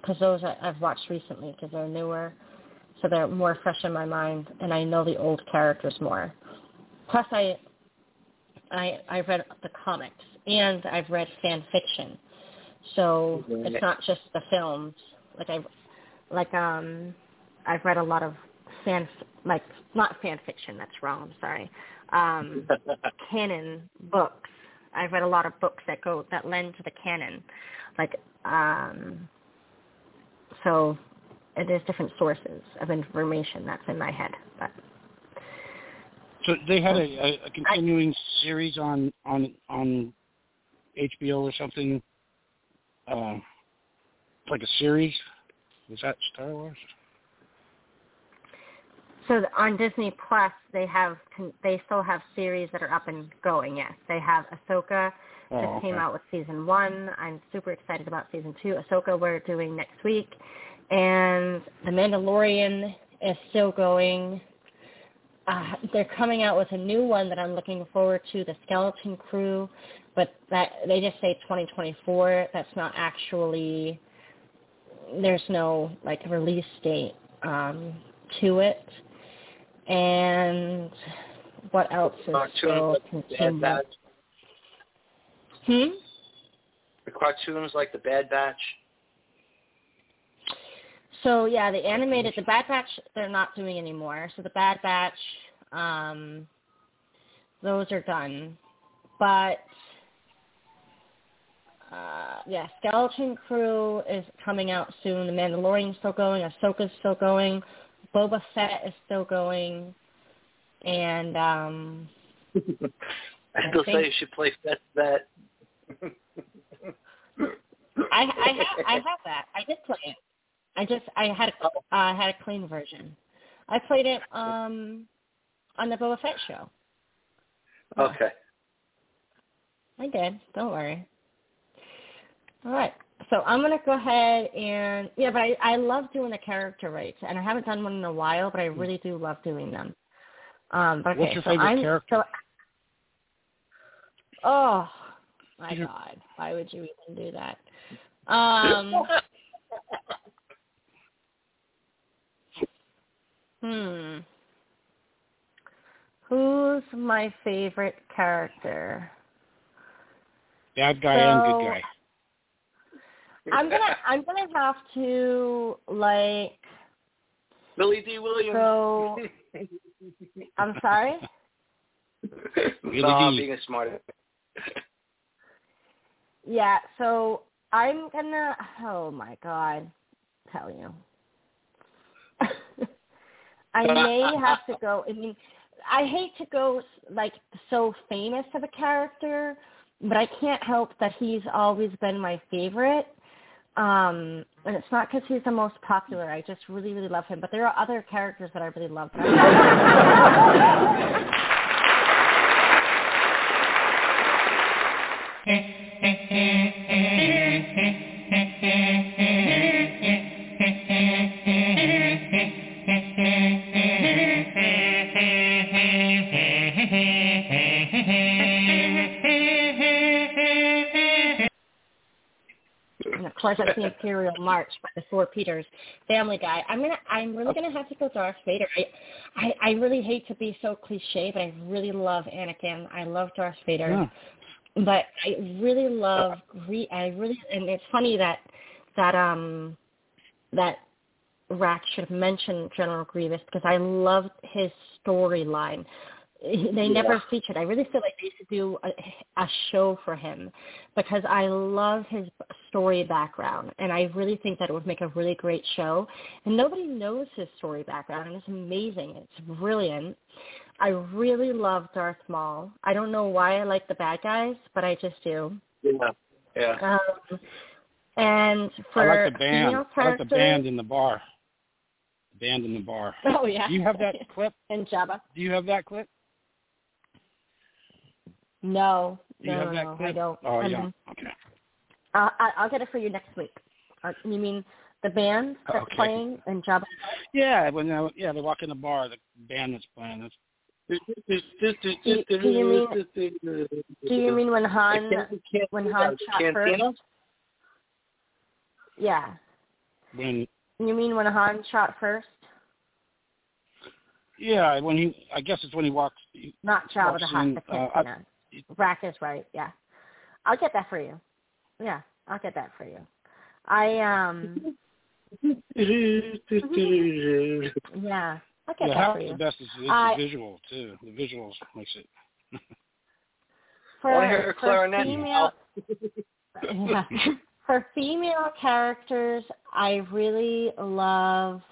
because those I, I've watched recently because they're newer, so they're more fresh in my mind, and I know the old characters more. Plus, I, I, I've read the comics, and I've read fan fiction, so it's not just the films. Like I, like um, I've read a lot of fan, like not fan fiction. That's wrong. I'm sorry. Um, canon books. I've read a lot of books that go that lend to the canon, like um. So there's different sources of information that's in my head. But. So they had a, a continuing I, series on, on on H B O or something, uh, like a series. Was that Star Wars? So on Disney Plus, they have they still have series that are up and going. Yes, they have Ahsoka. Oh, just okay. came out with season one. I'm super excited about season two. Ahsoka we're doing next week. And The Mandalorian is still going. Uh, they're coming out with a new one that I'm looking forward to, The Skeleton Crew. But that they just say twenty twenty-four. That's not actually, there's no like release date um, to it. And what else is still continuing? Hmm? The cartoons like The Bad Batch? So, yeah, the animated, the Bad Batch, they're not doing anymore. So the Bad Batch, um, those are done. But, uh, yeah, Skeleton Crew is coming out soon. The Mandalorian's still going. Ahsoka's still going. Boba Fett is still going. And, um... I still I say you should play Fett That. I, I, have, I have that. I did play it. I just I had a, uh, had a clean version. I played it um, on the Boba Fett show. Okay. I did. Don't worry. All right. So I'm gonna go ahead and yeah, but I, I love doing the character rates, and I haven't done one in a while, but I really do love doing them. Um, but okay, What's your so favorite I'm, character? So, oh my God! Why would you even do that? Um. Hmm. Who's my favorite character? Bad guy so, and good guy. I'm gonna I'm gonna have to like Billy D. Williams. So I'm sorry? No, I'm being a smart. Yeah, so I'm gonna oh my God, tell you. I may have to go. I mean, I hate to go like so famous of a character, but I can't help that he's always been my favorite. Um, and it's not because he's the most popular. I just really, really love him. But there are other characters that I really love. And of course, that's the Imperial March by the Four Peters. Family Guy. I'm gonna. I'm really gonna have to go Darth Vader. I, I, I really hate to be so cliche, but I really love Anakin. I love Darth Vader. Yeah. But I really love. Re, I really, and it's funny that that um that Rack should have mentioned General Grievous because I loved his storyline. They never yeah. featured. I really feel like they should do a, a show for him because I love his story background, and I really think that it would make a really great show. And nobody knows his story background, and it's amazing. It's brilliant. I really love Darth Maul. I don't know why I like the bad guys, but I just do. Yeah, yeah. Um, and for I like the band. female I like the band in the bar. The band in the bar. Oh yeah. Do you have that clip? And Jabba. Do you have that clip? No, Do you no, have that no, clip? I don't. Oh, um, yeah. Okay. Uh, I, I'll get it for you next week. Uh, you mean the band that's okay. playing and Jabba? Yeah, when they, yeah, they walk in the bar, the band that's playing. That's... Do, do you mean? Do you mean when Han when Han shot first? Yeah. when. You mean when Han shot first? Yeah, when he. I guess it's when he walks. He Not Jabba walks the Hutt, in, the uh, Cantina. Rack is right. Yeah, I'll get that for you. Yeah, I'll get that for you. I um. yeah, I'll get yeah, that how for you. the best is, is I, the visual too. The visuals makes it. For, I hear for clarinet. female, yeah, for female characters, I really love.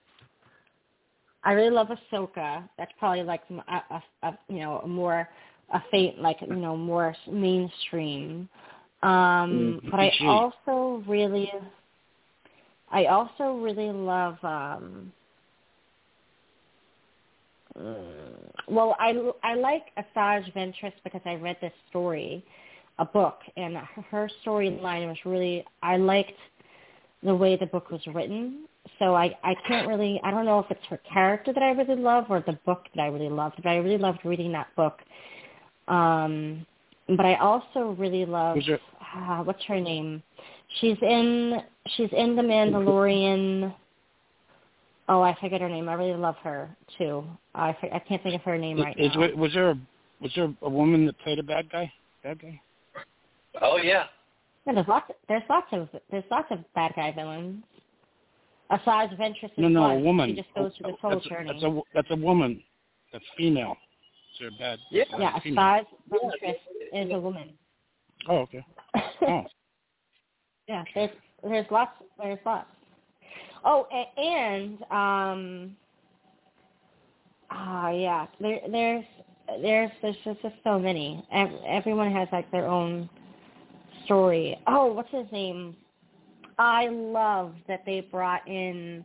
I really love Ahsoka. That's probably like a, a, a you know a more a faint like you know more mainstream. Um, but I also really, I also really love. Um, well, I, I like Asajj Ventress because I read this story, a book, and her storyline was really. I liked the way the book was written. So I, I can't really, I don't know if it's her character that I really love or the book that I really loved, but I really loved reading that book. Um, but I also really love, uh, what's her name? She's in, she's in The Mandalorian. Oh, I forget her name. I really love her too. I, I can't think of her name right is, now. Was there, a, was there a woman that played a bad guy? Bad guy? Oh yeah. Yeah, there's lots. Of, there's lots of there's lots of bad guy villains. Asajj Ventress is no, no, one. a woman. She just goes through the whole that's journey. A, that's a that's a woman. That's female. Is there a bad? Yeah, yeah. Asajj Ventress is a woman. Oh, okay. Oh. yeah, there's there's lots. There's lots. Oh, and, and um. Ah, uh, yeah. There, there's there's there's just, just so many. Everyone has like their own story. Oh, what's his name? I love that they brought in.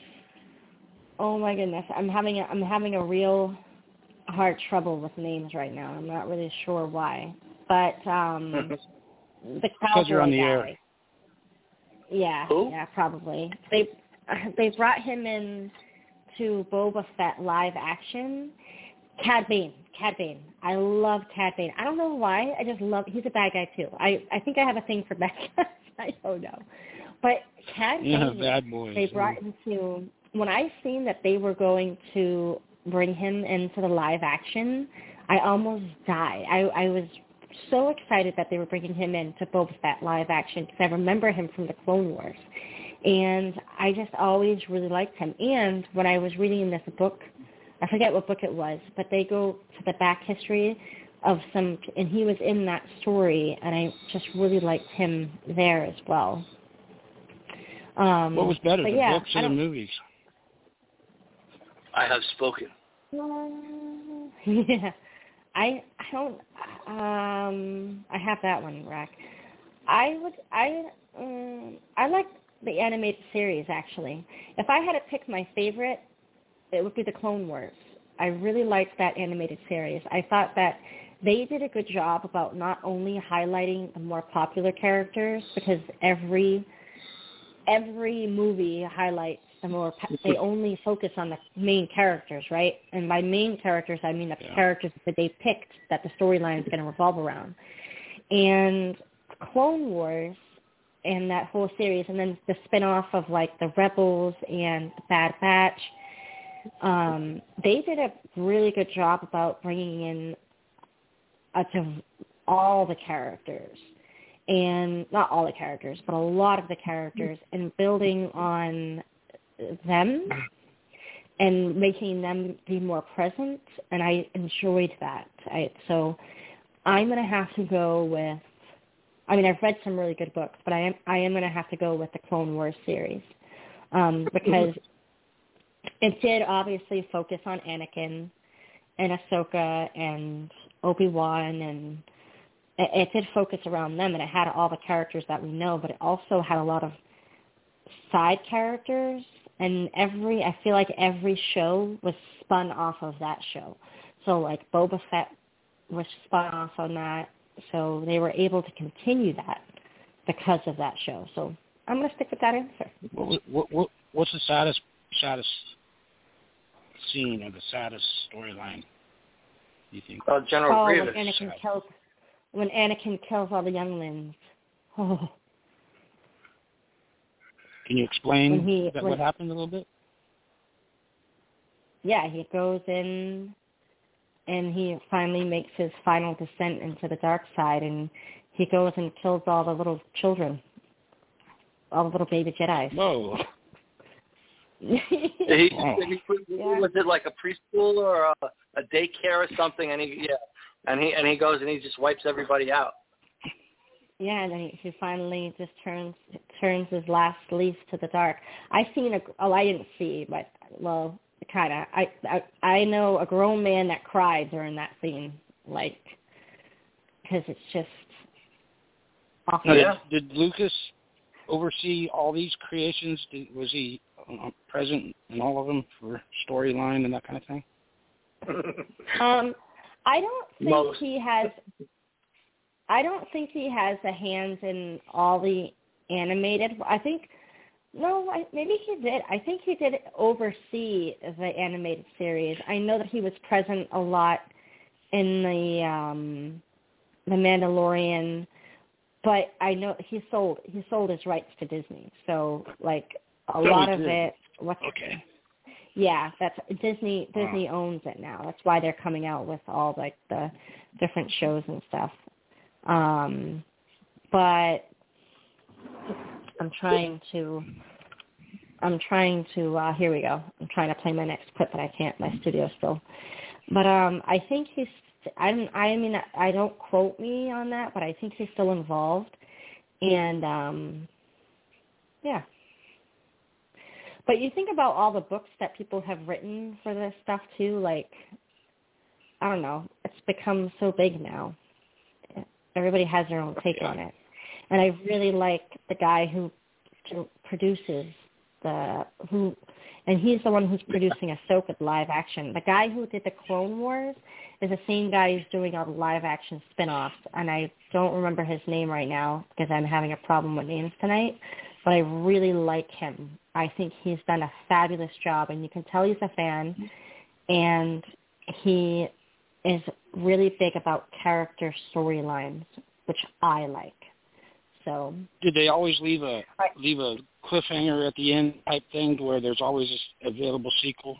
Oh my goodness, I'm having a, I'm having a real hard trouble with names right now. I'm not really sure why, but um, the cowboy you're on the guy. air. Yeah, Who? yeah, probably. They they brought him in to Boba Fett live action. Cad Bane. Cad Bane. I love Cad Bane. I don't know why. I just love. He's a bad guy too. I I think I have a thing for bad guys. I don't know. But Cad yeah, Bane, bad boys. they brought into, when I seen that they were going to bring him into the live action, I almost died. I, I was so excited that they were bringing him into Boba Fett live action because I remember him from the Clone Wars. And I just always really liked him. And when I was reading this book, I forget what book it was, but they go to the back history of some, and he was in that story, and I just really liked him there as well. Um, what was better, the yeah, books or the movies? I have spoken. yeah, I I don't. Um, I have that one, Rack. I would. I um, I like the animated series actually. If I had to pick my favorite, it would be the Clone Wars. I really liked that animated series. I thought that they did a good job about not only highlighting the more popular characters, because every every movie highlights the more, they only focus on the main characters, right? And by main characters, I mean the yeah. characters that they picked that the storyline is going to revolve around. And Clone Wars and that whole series, and then the spin-off of like the Rebels and the Bad Batch, um, they did a really good job about bringing in uh, to all the characters. And not all the characters, but a lot of the characters, and building on them and making them be more present, and I enjoyed that. I, so I'm going to have to go with, I mean, I've read some really good books, but I am I am going to have to go with the Clone Wars series um, because it did obviously focus on Anakin and Ahsoka and Obi-Wan, and it, it did focus around them, and it had all the characters that we know, but it also had a lot of side characters. And every, I feel like every show was spun off of that show. So like Boba Fett was spun off on that. So they were able to continue that because of that show. So I'm going to stick with that answer. What, what, what, what's the saddest, saddest scene or the saddest storyline, you think? Oh, General oh, Grievous. When Anakin, kills, when Anakin kills all the younglings. Oh. Can you explain he, that, when, what happened a little bit? Yeah, he goes in and he finally makes his final descent into the dark side, and he goes and kills all the little children, all the little baby Jedi. Whoa. he, oh. he, was it like a preschool or a, a daycare or something? And he, yeah, and he and he goes and he just wipes everybody out. Yeah, and then he, he finally just turns turns his last leaf to the dark. I seen a oh I didn't see, but well, kind of. I, I I know a grown man that cried during that scene, like, because it's just awful. Now, yeah. Did, did Lucas oversee all these creations? Did, was he uh, present in all of them for storyline and that kind of thing? um, I don't think Most. he has. I don't think he has a hand in all the animated. I think, no, I, maybe he did. I think he did oversee the animated series. I know that he was present a lot in the um, the Mandalorian, but I know he sold he sold his rights to Disney. So like a oh, lot of it. What's okay. Yeah, that's Disney. Disney wow. owns it now. That's why they're coming out with all like the different shows and stuff. Um, but I'm trying to, I'm trying to, uh, here we go. I'm trying to play my next clip, but I can't. My studio's still. But um, I think he's, I don't, I mean, I don't quote me on that, but I think he's still involved. And, um, yeah. But you think about all the books that people have written for this stuff, too. Like, I don't know. It's become so big now. Everybody has their own take on it. And I really like the guy who produces the, who, and he's the one who's producing Ahsoka live action. The guy who did the Clone Wars is the same guy who's doing all the live action spin-offs. And I don't remember his name right now because I'm having a problem with names tonight. But I really like him. I think he's done a fabulous job. And you can tell he's a fan. And he is really big about character storylines, which I like. So did they always leave a leave a cliffhanger at the end type thing to where there's always a available sequel?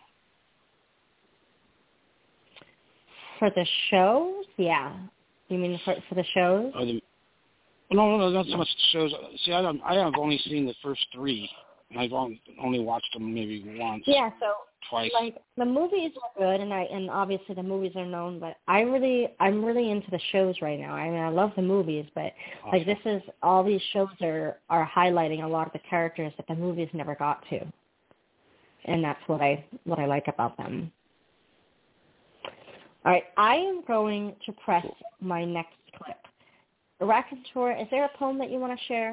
For the shows, yeah. You mean for for the shows? Or the, no, no, not so much the shows. See, I don't. I have only seen the first three, and I've only, only watched them maybe once. Yeah, so twice. Like the movies are good, and I and obviously the movies are known, but I really I'm really into the shows right now. I mean, I love the movies, but awesome. Like this is all these shows are are highlighting a lot of the characters that the movies never got to, and that's what I what I like about them. All right, I am going to press my next clip. Raconteur, is there a poem that you want to share?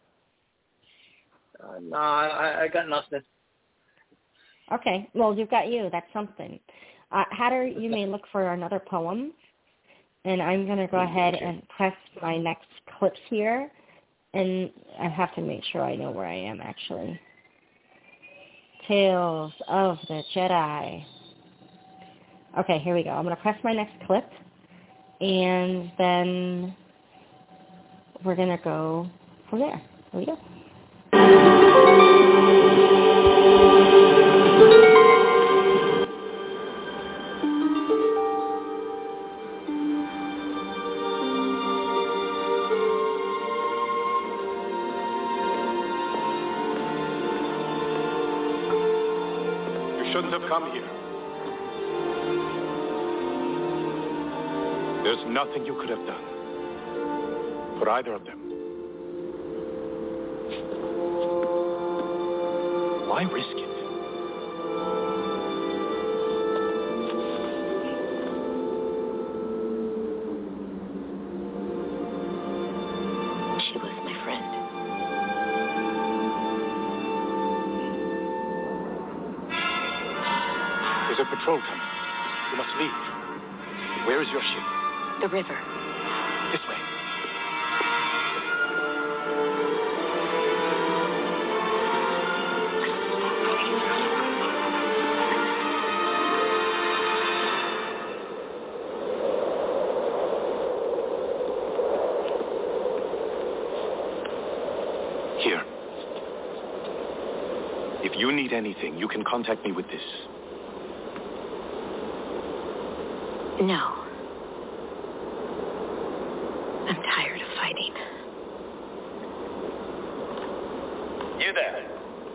Uh, no, I, I got nothing. Okay, well, you've got you. That's something. Uh, Hatter, you may look for another poem, and I'm going to go ahead and press my next clips here, and I have to make sure I know where I am, actually. Tales of the Jedi. Okay, here we go. I'm going to press my next clip, and then we're going to go from there. Here we go. You shouldn't have come here. There's nothing you could have done for either of them. Why risk it? She was my friend. There's a patrol coming. You must leave. Where is your ship? The river. This way. Here. If you need anything, you can contact me with this. No. I'm tired of fighting. You there?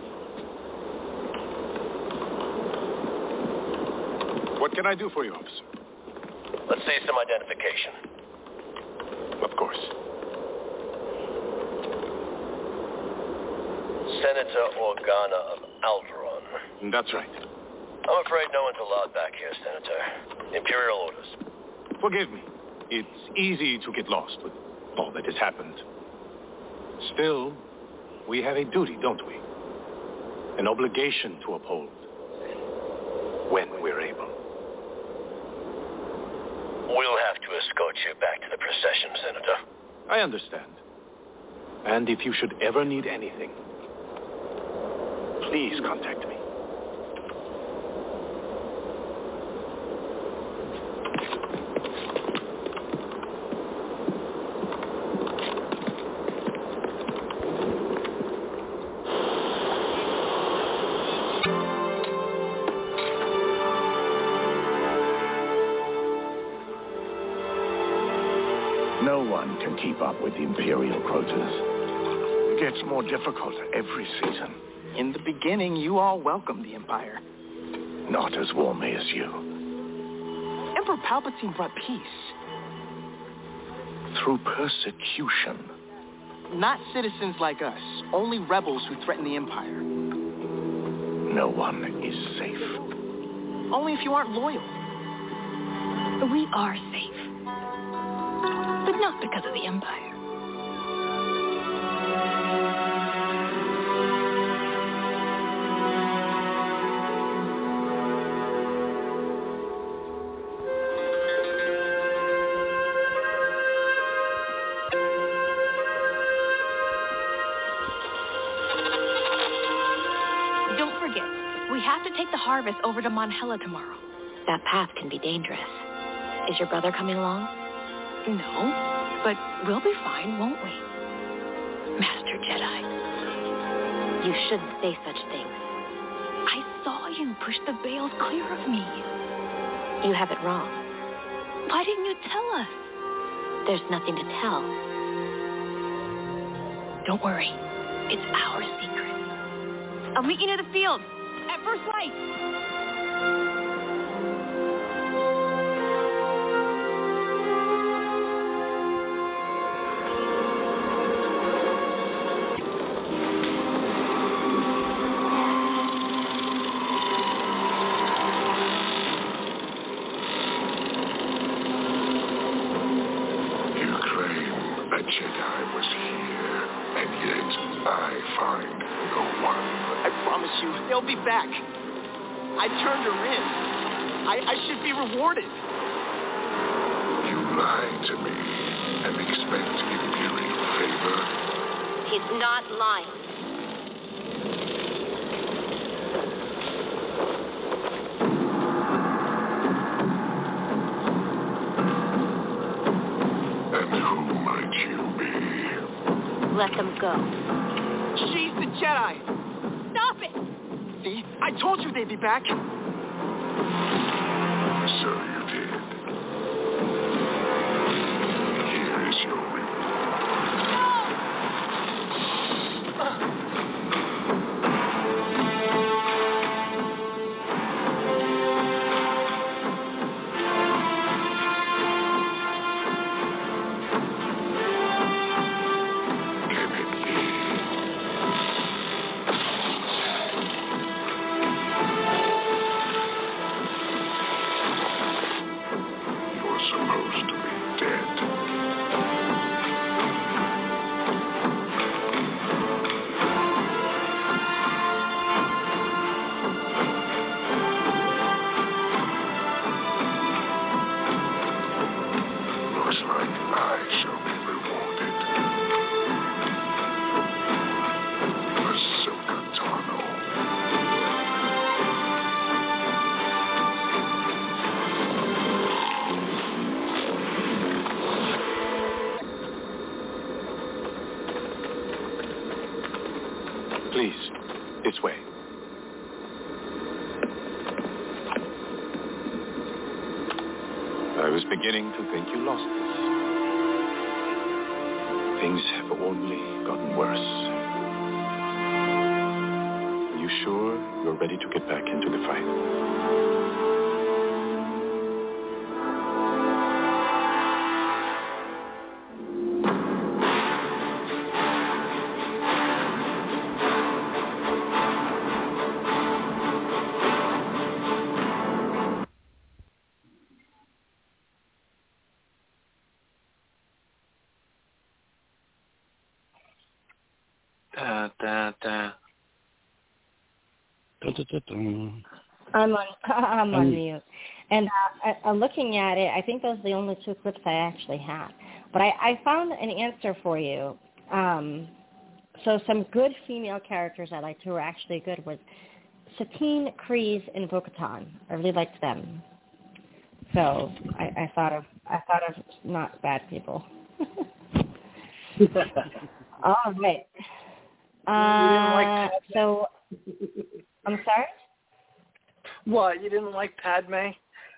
What can I do for you, officer? Let's see some identification. Of course. Senator Organa of Alderaan. That's right. I'm afraid no one's allowed back here, Senator. Imperial orders. Forgive me. It's easy to get lost with all that has happened. Still, we have a duty, don't we? An obligation to uphold. When we're able. We'll have to escort you back to the procession, Senator. I understand. And if you should ever need anything, please contact me. No one can keep up with the Imperial quotas. It gets more difficult every season. In the beginning, you all welcomed the Empire. Not as warmly as you. Emperor Palpatine brought peace. Through persecution. Not citizens like us, only rebels who threaten the Empire. No one is safe. Only if you aren't loyal. We are safe. But not because of the Empire. Don't forget, we have to take the harvest over to Mon Hela tomorrow. That path can be dangerous. Is your brother coming along? No, but we'll be fine, won't we? Master Jedi. You shouldn't say such things. I saw you push the veils clear of me. You have it wrong. Why didn't you tell us? There's nothing to tell. Don't worry. It's our secret. I'll meet you near the field. At first light. They'll be back. I turned her in. I, I should be rewarded. You lied to me and expect Imperial favor? He's not lying. And who might you be? Let them go. She's the Jedi. Stop it! See? I told you they'd be back. So you did. Here is your Please, this way. I was beginning to think you lost this. Things have only gotten worse. Are you sure you're ready to get back into the fight? Da, da, da. I'm on. I'm on mute, and uh, I, I'm looking at it. I think those are the only two clips I actually had. But I, I found an answer for you. Um, so some good female characters I liked who were actually good was Satine, Kryze, and Bo-Katan. I really liked them. So I, I thought of I thought of not bad people. All right. Uh, like so, I'm sorry? What, you didn't like Padme?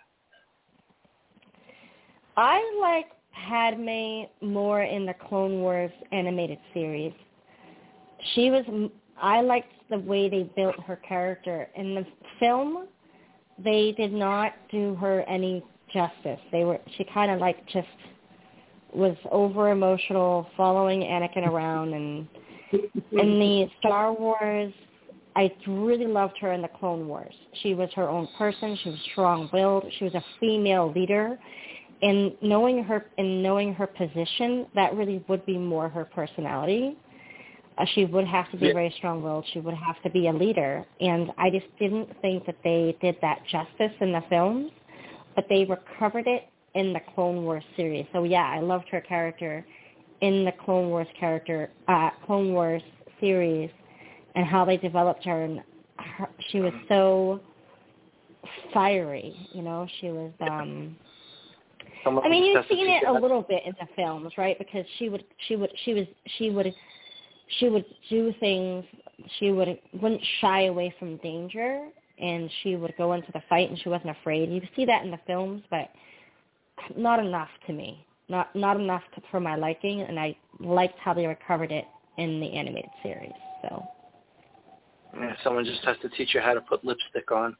I like Padme more in the Clone Wars animated series. She was, I liked the way they built her character. In the film, they did not do her any justice. They were, she kind of like just was over emotional, following Anakin around, and in the Star Wars, I really loved her in the Clone Wars. She was her own person. She was strong-willed. She was a female leader. And knowing her and knowing her position, that really would be more her personality. Uh, she would have to be yeah. very strong-willed. She would have to be a leader. And I just didn't think that they did that justice in the films, but they recovered it in the Clone Wars series. So, yeah, I loved her character in the Clone Wars character, uh, Clone Wars series, and how they developed her. And her, she was so fiery, you know. She was. Um, I mean, you've seen it a little bit in the films, right? Because she would, she would, she was, she would, she would do things. She would wouldn't shy away from danger, and she would go into the fight, and she wasn't afraid. You see that in the films, but not enough to me. Not not enough to, for my liking, and I liked how they recovered it in the animated series. So, yeah, someone just has to teach you how to put lipstick on.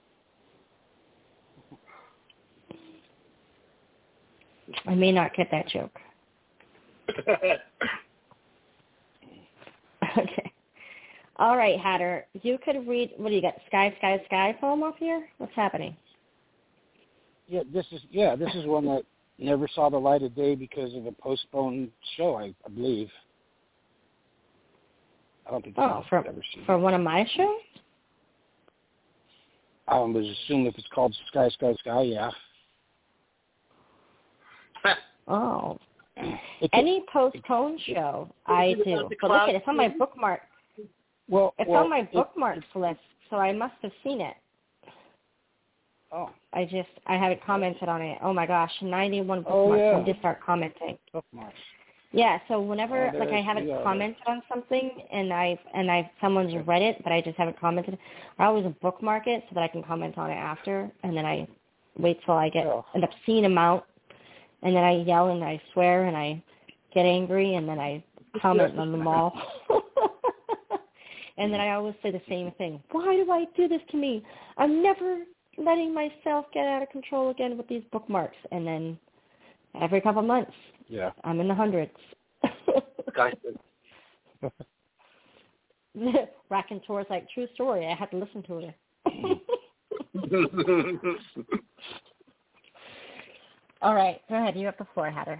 I may not get that joke. Okay. All right, Hatter. You could read. What do you got? Sky, Sky, Sky poem up here. What's happening? Yeah, this is yeah, this is one that never saw the light of day because of a postponed show, I, I believe. I don't think oh, for, ever seen for one of my shows? I would assume if it's called Sky, Sky, Sky, yeah. Oh. It's Any postponed show, I do. But look at it, it's on my bookmark. Well, It's well, on my it, bookmarks list, so I must have seen it. Oh. I just, I haven't commented on it. Oh my gosh, ninety-one bookmarks. Oh, yeah. I need to start commenting. Bookmarks. Yeah, so whenever, Oh, like, I haven't yeah, commented on something and I and I someone's read it, but I just haven't commented, I always bookmark it so that I can comment on it after, and then I wait till I get Oh. an obscene amount, and then I yell and I swear and I get angry, and then I comment on them all. And then I always say the same thing. Why do I do this to me? I'm never letting myself get out of control again with these bookmarks. And then every couple of months, yeah, I'm in the hundreds. Gotcha. Raconteur's like, true story. I had to listen to it. All right, go ahead. You have the floor, Hatter.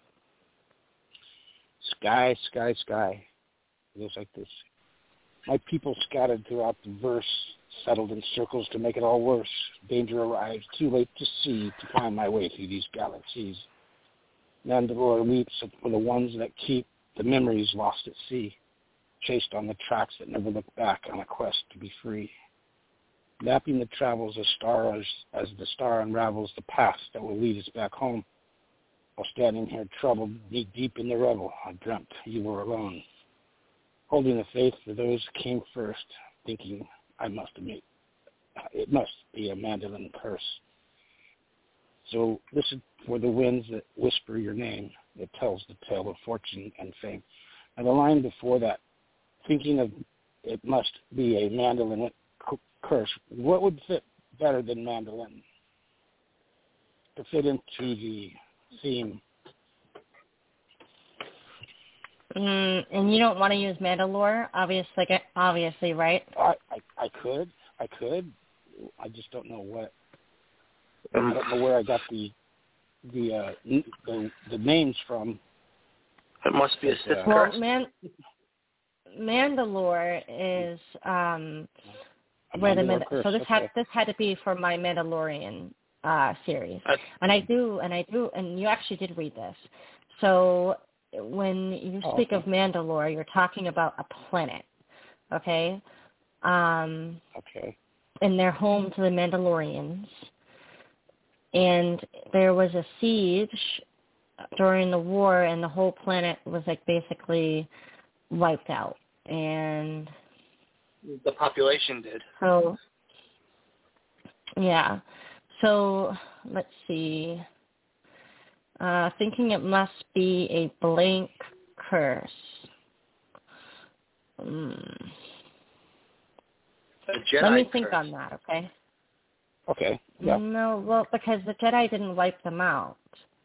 Sky, sky, sky. It goes like this. My people scattered throughout the verse, settled in circles to make it all worse. Danger arrives, too late to see, to find my way through these galaxies. Mandalore weeps for the ones that keep the memories lost at sea, chased on the tracks that never look back on a quest to be free. Mapping the travels of stars as the star unravels the path that will lead us back home. While standing here troubled, knee deep in the revel, I dreamt you were alone. Holding the faith for those who came first, thinking I must admit, it must be a Mandalorian curse. So this is for the winds that whisper your name, that tells the tale of fortune and fame. And the line before that, thinking of it must be a mandolin curse, what would fit better than mandolin to fit into the theme? Mm, and you don't want to use Mandalore, obviously, obviously, right? I, I, I could, I could. I just don't know what. I don't know where I got the the uh, the, the names from. It must be a Sith uh, curse. Well, Man- Mandalore is um, where the Mand- curse. so this okay. had this had to be for my Mandalorian uh, series, That's... and I do and I do and you actually did read this. So when you speak oh, okay. of Mandalore, you're talking about a planet, okay? Um, okay. And they're home to the Mandalorians. And there was a siege during the war, and the whole planet was like basically wiped out. And the population did. So, yeah. So let's see. Uh, thinking it must be a blank curse. Mm. A Jedi Let me curse. think on that, okay? Okay. Yeah. No, well, because the Jedi didn't wipe them out,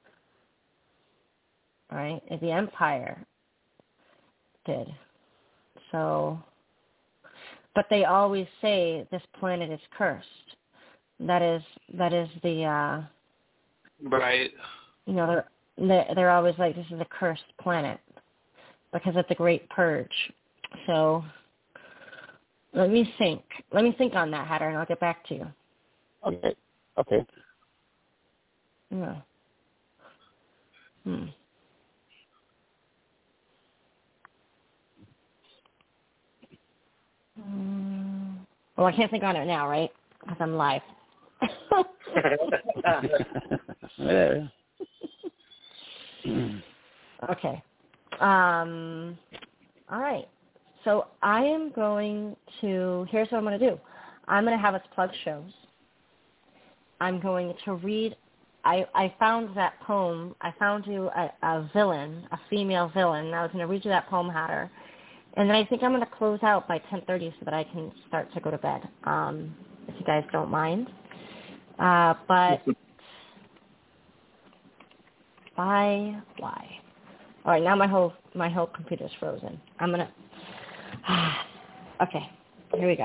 right? The Empire did. So, but they always say this planet is cursed. That is that is the. Uh, right. You know, they're, they're they're always like, this is a cursed planet because of the Great Purge. So let me think. Let me think on that, Hatter, and I'll get back to you. Okay. Okay. Yeah. Hmm. Mm. Well, I can't think on it now, right? Because I'm live. Yeah. Okay. Um, all right. So I am going to, here's what I'm going to do. I'm going to have us plug shows. I'm going to read, I, I found that poem, I found you a, a villain, a female villain, and I was going to read you that poem, Hatter. And then I think I'm going to close out by ten thirty so that I can start to go to bed, um, if you guys don't mind. Uh, but bye, why? All right, now my whole my whole computer's frozen. I'm gonna. Okay, here we go.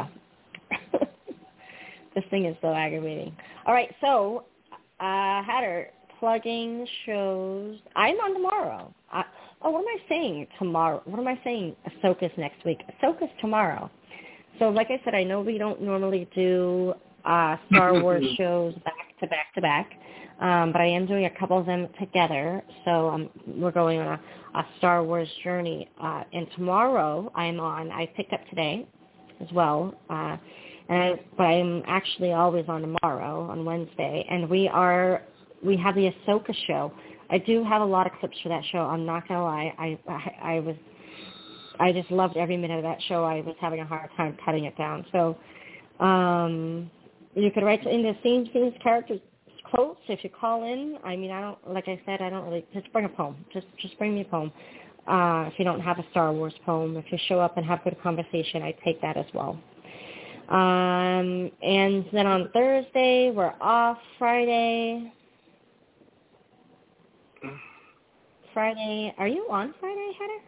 This thing is so aggravating. All right, so uh, Hatter, plugging shows. I'm on tomorrow. I, oh, what am I saying tomorrow? What am I saying? Ahsoka's next week. Ahsoka's tomorrow. So, like I said, I know we don't normally do uh, Star Wars shows back to back to back. Um, but I am doing a couple of them together, so um, we're going on a, a Star Wars journey. Uh, and tomorrow I'm on, I picked up today as well, uh, and I, but I'm actually always on tomorrow, on Wednesday, and we are, we have the Ahsoka show. I do have a lot of clips for that show, I'm not going to lie. I, I, I was, I just loved every minute of that show. I was having a hard time cutting it down. So um, you could write in the scenes, scenes, characters, quotes if you call in. I mean, I don't, like I said, I don't really, just bring a poem. Just just bring me a poem. Uh, if you don't have a Star Wars poem, if you show up and have good conversation, I take that as well. Um, and then on Thursday, we're off. Friday. Friday, are you on Friday, Heather?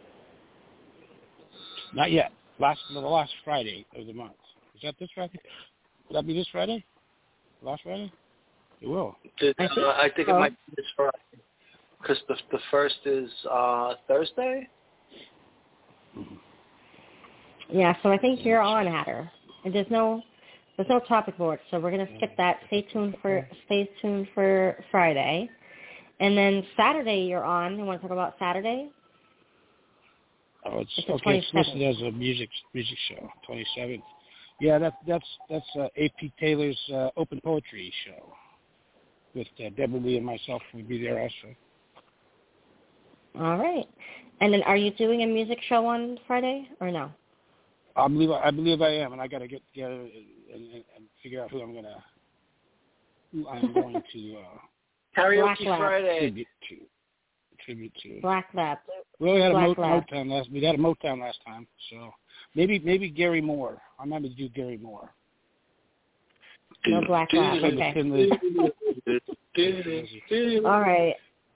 Not yet. Last, the last Friday of the month. Is that this Friday? Will that be this Friday? Last Friday? It will. Did, I uh, think, I think so. it might be this Friday. Because the, the first is uh, Thursday? Yeah, so I think you're on, Hatter. And there's no there's no topic board, so we're gonna skip that. Stay tuned for stay tuned for Friday. And then Saturday you're on. You wanna talk about Saturday? Oh, it's, it's okay. It's listed as a music music show, twenty-seventh. Yeah, that, that's that's uh, A P Taylor's uh, open poetry show with uh, Deborah Lee and myself. Will be there also. All right. And then, are you doing a music show on Friday or no? I believe I believe I am, and I got to get together and, and, and figure out who I'm gonna who I'm going to uh, Karaoke Black Friday. tribute to. Tribute to. Black Lab. We only had a Mo- Black Lab. Motown last. We had a Motown last time, so maybe maybe Gary Moore. I remember to do Gary Moore. No Black Lab. Okay. All right.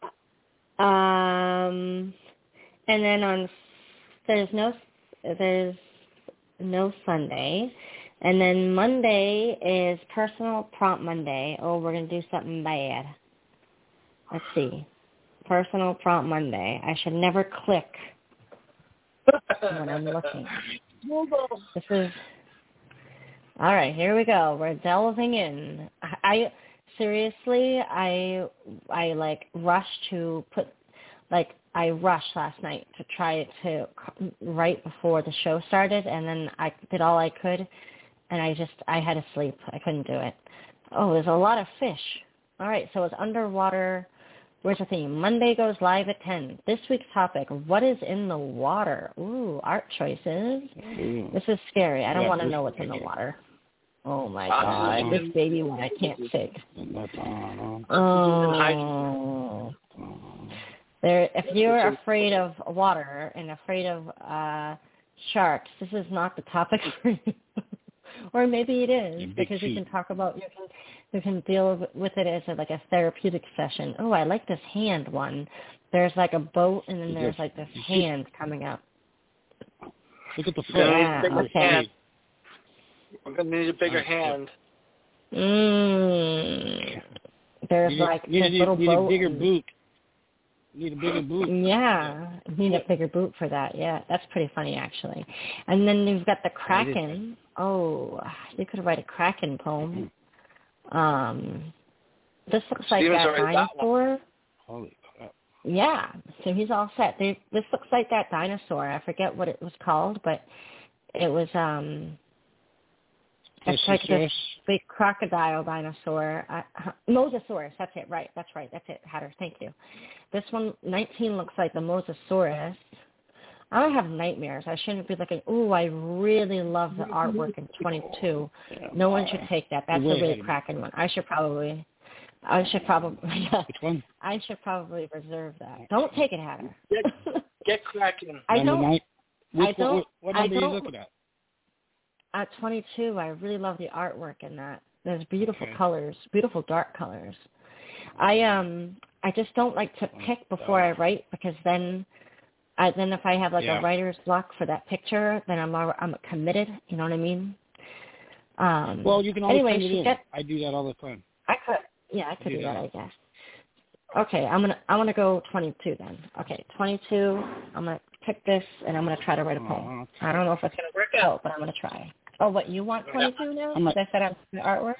Um, and then on there's no there's no Sunday, and then Monday is Personal Prompt Monday. Oh, we're gonna do something bad. Let's see. Personal Prompt Monday. I should never click when I'm looking. This is all right. Here we go. We're delving in. I, I seriously, I I like rushed to put like I rushed last night to try to right before the show started, and then I did all I could, and I just I had to sleep. I couldn't do it. Oh, there's a lot of fish. All right, so it's underwater. Where's the theme? Monday goes live at ten. This week's topic, what is in the water? Ooh, art choices. Ooh. This is scary. I don't yeah, want to know what's in the water. Oh, my God. This baby one I can't fix. Oh. There, if you're afraid of water and afraid of uh, sharks, this is not the topic for you. Or maybe it is, because you can talk about, you can you can deal with it as a, like a therapeutic session. Oh, I like this hand one. There's like a boat, and then there's like this hand coming up. Look at the foot. Yeah, okay. We're going to need a bigger hand. Mm. There's need, like need, this need, little need boat. Need a bigger boot. Need a bigger boot. Yeah, need a bigger boot for that. Yeah, that's pretty funny, actually. And then you've got the Kraken. Oh, you could write a Kraken poem. Um, this looks like Steven's that dinosaur. Holy crap. Yeah, so he's all set. They, this looks like that dinosaur. I forget what it was called, but it was... um. It's like this big crocodile dinosaur. Uh, Mosasaurus, that's it, right. That's right. That's it, Hatter. Thank you. This one, nineteen, looks like the Mosasaurus. I don't have nightmares. I shouldn't be looking, ooh, I really love the artwork in twenty-two. No one should take that. That's a really cracking one. I should probably, I should probably, Which one? I should probably reserve that. Don't take it, Hatter. Get, get cracking. I don't, Which, I don't, what, what number I don't, are you looking at? At twenty-two, I really love the artwork in that. There's beautiful okay. colors, beautiful dark colors. I um I just don't like to pick before I write, because then I then if I have like yeah. a writer's block for that picture, then I'm I'm committed. You know what I mean? Um, well, you can always anyway, send it in. Get, I do that all the time. I could, yeah, I could do, do that, that, I guess. Okay, I'm gonna I'm gonna go twenty-two then. Okay, twenty-two. I'm gonna pick this, and I'm gonna try to write a poem. Uh, I don't know if it's gonna work out, but I'm gonna try. Oh, what, you want twenty-two now? Because I said I'm the artwork.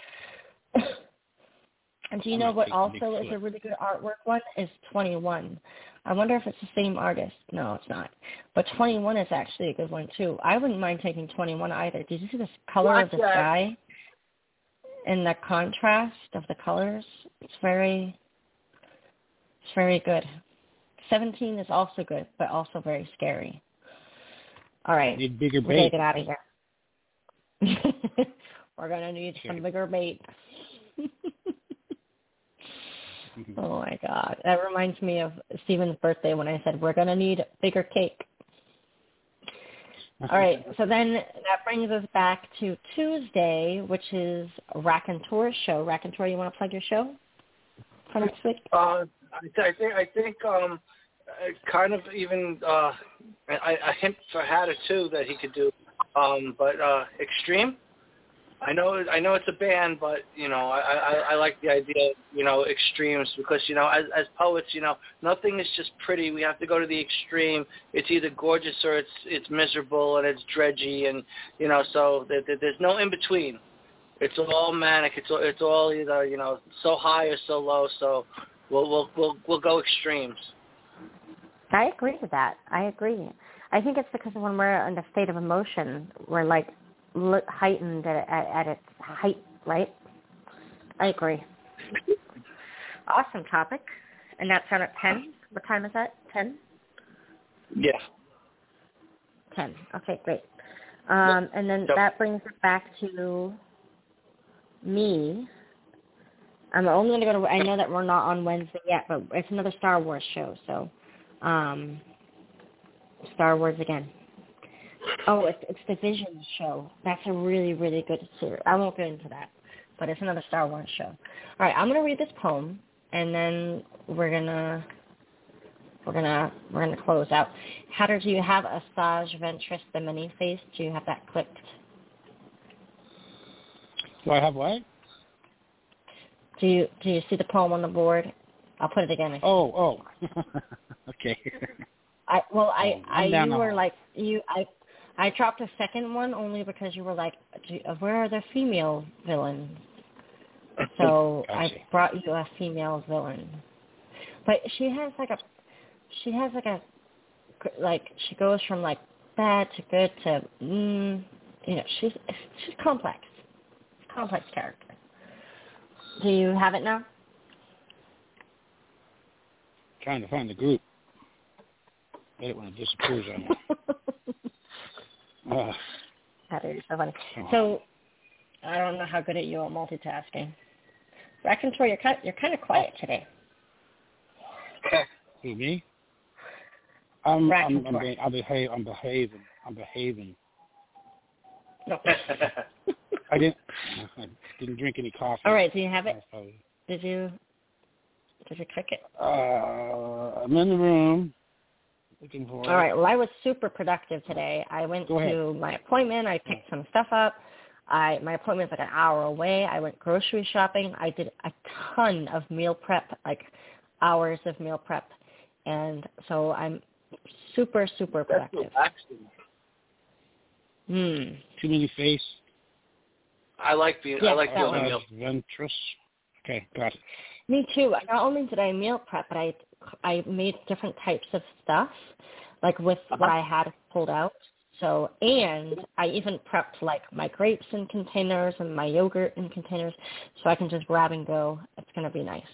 And do you know what also is a really good artwork one? Is twenty-one. I wonder if it's the same artist. No, it's not. But twenty-one is actually a good one, too. I wouldn't mind taking twenty-one either. Did you see the color of the sky? And the contrast of the colors? It's very, it's very good. seventeen is also good, but also very scary. All right. Need bigger we're bait. going to get out of here. We're going to need some bigger bait. Oh, my God. That reminds me of Stephen's birthday when I said, we're going to need bigger cake. All right. So then that brings us back to Tuesday, which is Raconteur's show. Raconteur, you want to plug your show for next week? Uh, I, th- I think, I think um, uh, kind of even uh, I, I hint for Hatter, too, that he could do. Um, but uh, Extreme, I know I know it's a band, but, you know, I, I, I like the idea of, you know, extremes because, you know, as, as poets, you know, nothing is just pretty. We have to go to the extreme. It's either gorgeous or it's it's miserable and it's dredgy and, you know, so there, there, there's no in-between. It's all manic. It's all, it's all either, you know, so high or so low. So we'll we'll we'll, we'll go extremes. I agree with that. I agree. I think it's because when we're in a state of emotion, we're like heightened at, at, at its height, right? I agree. Awesome topic. And that's on at ten? What time is that? ten? Yeah. ten. Okay, great. Um, and then that brings it back to me. I'm only going to go to, I know that we're not on Wednesday yet, but it's another Star Wars show, so um, Star Wars again. Oh, it's, it's the Vision show. That's a really, really good series. I won't get into that, but it's another Star Wars show. All right, I'm going to read this poem, and then we're going to we're gonna we're gonna close out. Hatter, do you have Asajj Ventress, the Many-Faced? Do you have that clicked? Do I have what? Do you do you see the poem on the board? I'll put it again. Oh, oh. Okay. I well, I oh, I you were hall. like you I I dropped a second one only because you were like, where are the female villains? So I, I brought you a female villain, but she has like a she has like a like she goes from like bad to good to mm, you know she's she's complex, complex character. Do you have it now? Trying to find the group. I it when it disappears on me. uh, that is so funny. So I don't know how good at you at multitasking. Racontor, you're kind you're kind of quiet today. Who, me? I'm I'm, I'm, being, I'm, behave, I'm behaving. I'm behaving. No. I didn't. I didn't drink any coffee. All right. Do you have it? Did you? Did you click it? Uh, I'm in the room looking for it. All right. Well, I was super productive today. I went Go to ahead. my appointment. I picked some stuff up. I my appointment's like an hour away. I went grocery shopping. I did a ton of meal prep, like hours of meal prep, and so I'm super super productive. Hmm. Too many face. I like being. Yeah, I like feeling meal. Ventress. Okay, got it. Me too. Not only did I meal prep, but I I made different types of stuff, like with Uh-huh. what I had pulled out. So, and I even prepped like my grapes in containers and my yogurt in containers, so I can just grab and go. It's gonna be nice.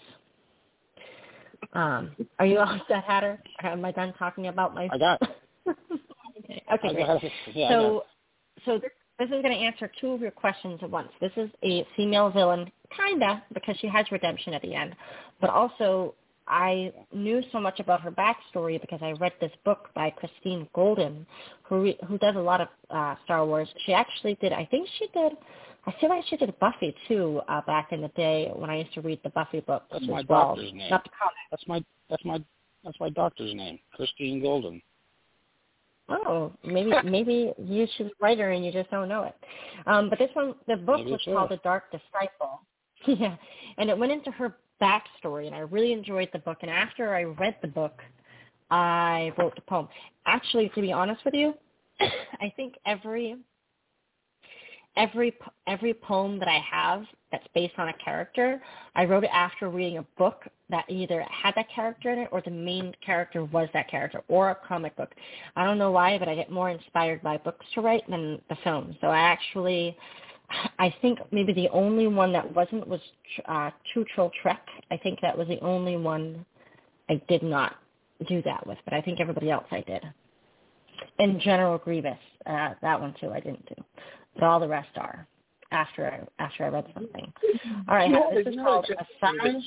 Um, are you all set, Hatter? Am I done talking about my? I got it. okay. Okay. I Great. got it. Yeah, so, so this, this is going to answer two of your questions at once. This is a female villain, kinda, because she has redemption at the end, but also I knew so much about her backstory because I read this book by Christine Golden, who re- who does a lot of uh, Star Wars. She actually did. I think she did. I feel like she did Buffy too uh, back in the day when I used to read the Buffy books. That's as my well. doctor's name. Not the comic. That's my that's my that's my doctor's name, Christine Golden. Oh, maybe maybe you should write her and you just don't know it. Um, but this one, the book Maybe was it's called her. The Dark Disciple. Yeah, and it went into her backstory, and I really enjoyed the book. And after I read the book, I wrote the poem. Actually, to be honest with you, I think every every every poem that I have that's based on a character, I wrote it after reading a book that either had that character in it or the main character was that character, or a comic book. I don't know why, but I get more inspired by books to write than the film. So I actually, I think maybe the only one that wasn't was uh, True Troll Trek. I think that was the only one I did not do that with, but I think everybody else I did. And General Grievous, uh, that one too I didn't do. But all the rest are after I, after I read something. All right, this is called Asajj.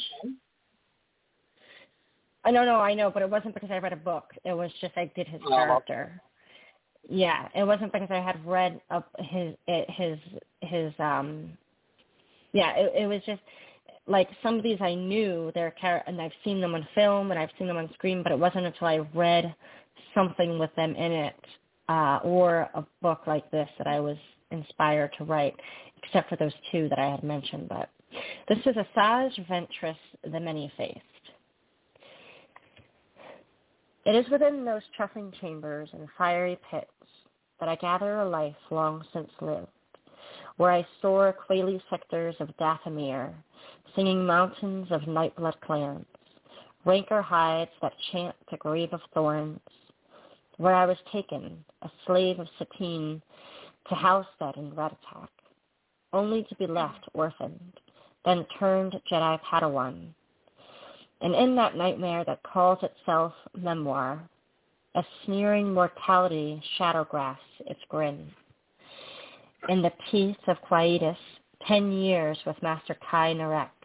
I no, no, I know, but it wasn't because I read a book. It was just I did his character. Yeah, it wasn't because I had read up his his his um. Yeah, it, it was just like some of these I knew their character, and I've seen them on film and I've seen them on screen, but it wasn't until I read something with them in it uh, or a book like this that I was inspired to write, except for those two that I had mentioned. But this is Asajj Ventress, the Many-Faced. It is within those chuffing chambers and fiery pits that I gather a life long since lived, where I soar quaily sectors of Dathomir, singing mountains of nightblood clans, rancor hides that chant the grave of thorns, where I was taken, a slave of Satine, to Halstead and Ratatak, only to be left orphaned, then turned Jedi Padawan. And in that nightmare that calls itself memoir, a sneering mortality shadowgrass its grin. In the peace of Quietus, ten years with Master Kai Narek,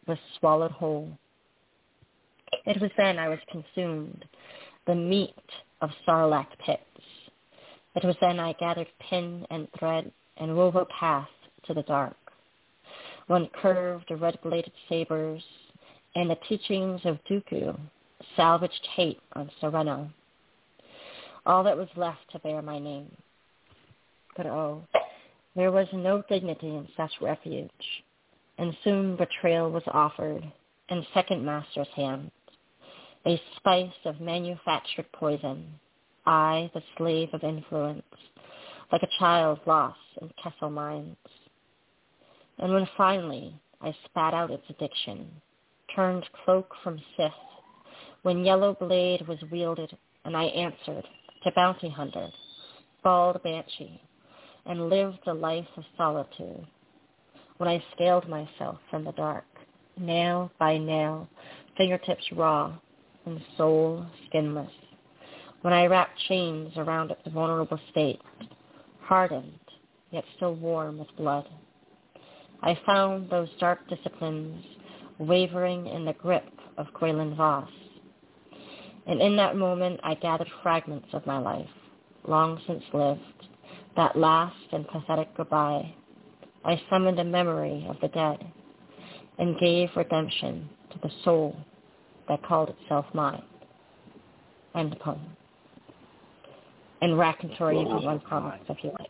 was swallowed whole. It was then I was consumed, the meat of sarlacc pits. It was then I gathered pin and thread and wove a path to the dark. One curved red-bladed sabers and the teachings of Dooku salvaged hate on Serenno. All that was left to bear my name. But oh, there was no dignity in such refuge, and soon betrayal was offered in second master's hands, a spice of manufactured poison, I, the slave of influence, like a child lost in Kessel mines. And when finally I spat out its addiction, turned cloak from Sith, when Yellow Blade was wielded, and I answered to bounty hunter, bald banshee, and lived a life of solitude, when I scaled myself from the dark, nail by nail, fingertips raw, and soul skinless, when I wrapped chains around its vulnerable state, hardened, yet still warm with blood, I found those dark disciplines wavering in the grip of Quaylen Voss. And in that moment I gathered fragments of my life, long since lived, that last and pathetic goodbye. I summoned a memory of the dead and gave redemption to the soul that called itself mine. End the poem. And Racontori, you can run comments if you like.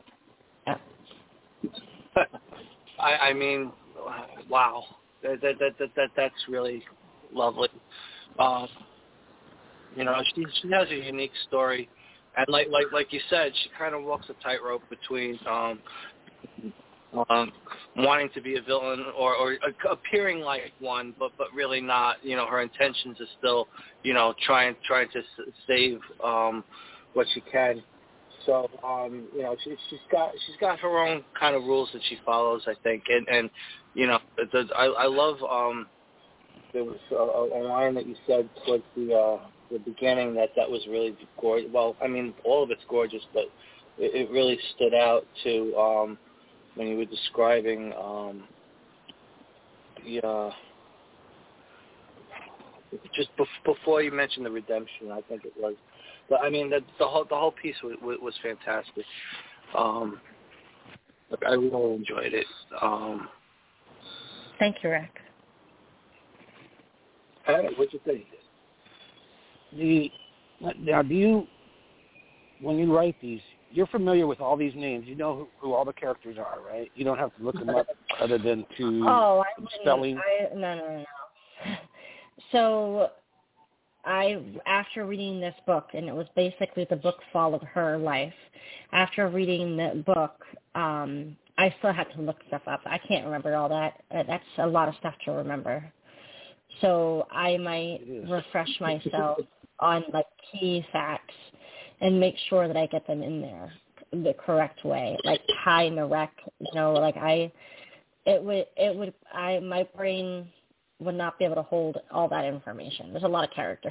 Yeah. I, I mean, wow. That, that, that, that, that, that's really lovely. Uh, you know, she, she has a unique story. And like like like you said, she kind of walks a tightrope between um, um, wanting to be a villain or, or appearing like one, but but really not. You know, her intentions are still, you know, trying trying to save um, what she can. So um, you know, she, she's got she's got her own kind of rules that she follows, I think. And and you know, the, I I love um, there was a, a line that you said towards the. Uh, the beginning that that was really gorgeous. Well, I mean, all of it's gorgeous, but it, it really stood out to um, when you were describing um, the uh, just bef- before you mentioned the redemption. I think it was, but I mean, the, the whole the whole piece was, was fantastic. Um, I really enjoyed it. Um, Thank you, Rick. Hey, what'd you think? The, now, do you, when you write these, you're familiar with all these names. You know who, who all the characters are, right? You don't have to look them up other than to oh, I spelling. I, no, no, no, no. So I, after reading this book, and it was basically the book followed her life, after reading the book, um, I still had to look stuff up. I can't remember all that. That's a lot of stuff to remember. So I might refresh myself on like key facts and make sure that I get them in there the correct way, like Kai Narek, you know, like I, it would, it would, I, my brain would not be able to hold all that information. There's a lot of characters.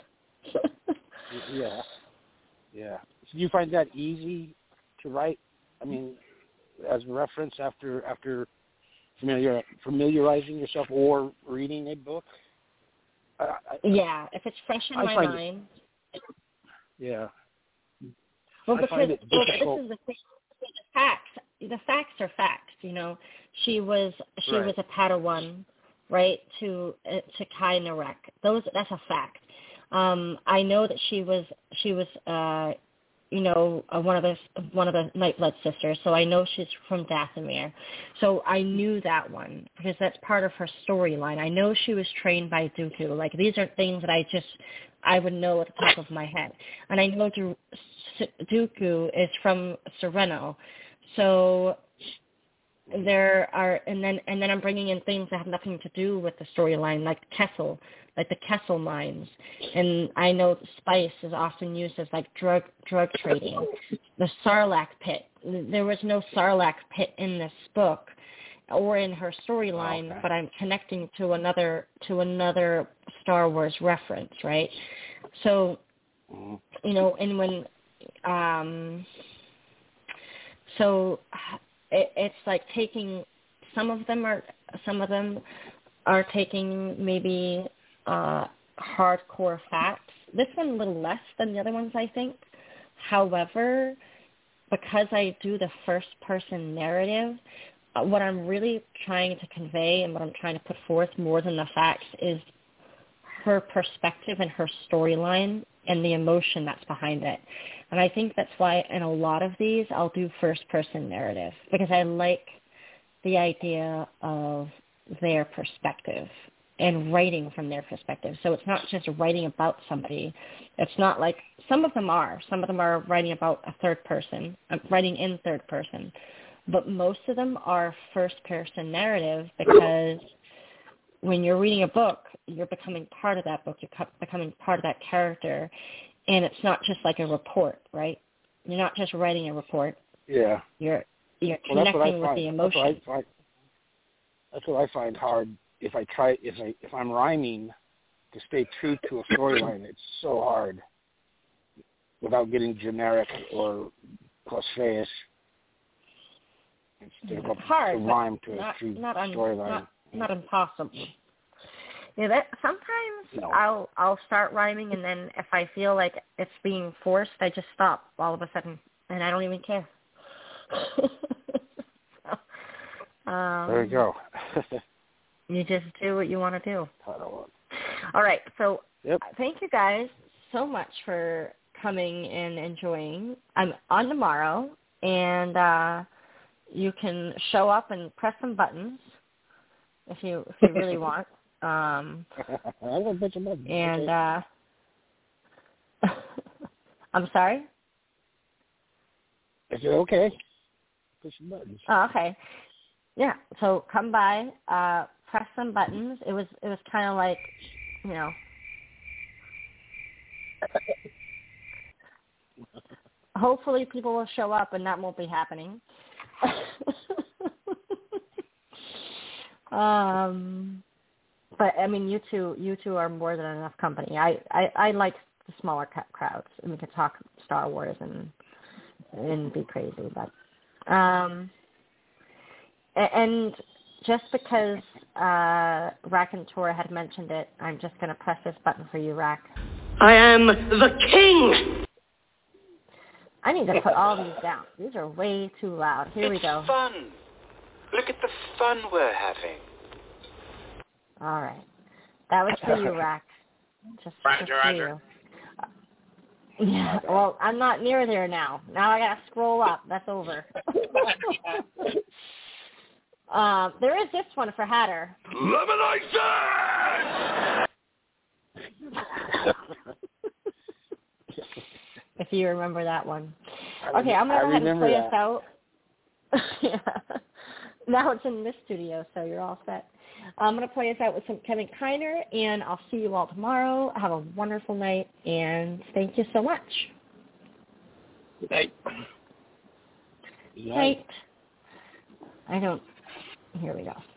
yeah. Yeah. So do you find that easy to write? I mean, as a reference after, after familiar, familiarizing yourself or reading a book? I, I, yeah, if it's fresh in I my mind. It, yeah. Well, I because find it well, difficult. this is the thing. The facts. The facts are facts. You know, she was she right. was a Padawan, right? To uh, to Kai Narek. Those that's a fact. Um, I know that she was she was uh, you know uh, one of the one of the Nightblood sisters. So I know she's from Dathomir. So I knew that one because that's part of her storyline. I know she was trained by Dooku. Like these are things that I just I would know at the top of my head. And I know Du- Dooku is from Serenno. So there are, and then and then I'm bringing in things that have nothing to do with the storyline, like Kessel, like the Kessel mines. And I know spice is often used as like drug drug trading. The Sarlacc pit. There was no Sarlacc pit in this book or in her storyline, okay. But I'm connecting to another to another Star Wars reference, right? So, you know, and when, um, so it, it's like taking some of them are some of them are taking maybe uh, hardcore facts. This one a little less than the other ones, I think. However, because I do the first-person narrative, uh, what I'm really trying to convey and what I'm trying to put forth more than the facts is her perspective and her storyline and the emotion that's behind it. And I think that's why in a lot of these I'll do first-person narrative, because I like the idea of their perspective and writing from their perspective. So it's not just writing about somebody. It's not like, some of them are. Some of them are writing about a third person, uh, writing in third person. But most of them are first-person narrative, because when you're reading a book, you're becoming part of that book. You're becoming part of that character. And it's not just like a report, right? You're not just writing a report. Yeah. You're you're well, connecting with find, the emotion. That's what, I find, that's what I find hard. If I try, if I if I'm rhyming to stay true to a storyline, it's so hard without getting generic or cliché. It's difficult hard, to rhyme to not, a true not un, storyline. Not, not impossible. Yeah, that sometimes no. I'll I'll start rhyming, and then if I feel like it's being forced, I just stop all of a sudden, and I don't even care. so, um, there you go. You just do what you want to do. I don't want. All right, so yep. Thank you guys so much for coming and enjoying. I'm on tomorrow, and uh, you can show up and press some buttons if you if you really want. Um, I want a bunch of buttons. And okay. uh, I'm sorry? I said okay. Push some buttons. Oh, okay. Yeah. So come by, uh, press some buttons. It was it was kind of like, you know. Hopefully people will show up, and that won't be happening. um, but I mean, you two, you two are more than enough company. I, I, I like the smaller crowds, and we can talk Star Wars and and be crazy. But um, and just because uh, Rack and Tora had mentioned it, I'm just going to press this button for you, Rack. I am the king. I need to put all these down. These are way too loud. Here it's we go. It's fun. Look at the fun we're having. All right. That was for you, Rack. Just, Roger, just Roger. For you. Yeah, well, I'm not near there now. Now I got to scroll up. That's over. uh, there is this one for Hatter. Lemonade! If you remember that one. Okay, I'm going to go ahead and play that. us out. Yeah. Now it's in this studio, so you're all set. I'm going to play us out with some Kevin Kiner, and I'll see you all tomorrow. Have a wonderful night, and thank you so much. Good night. Night. I don't. Here we go.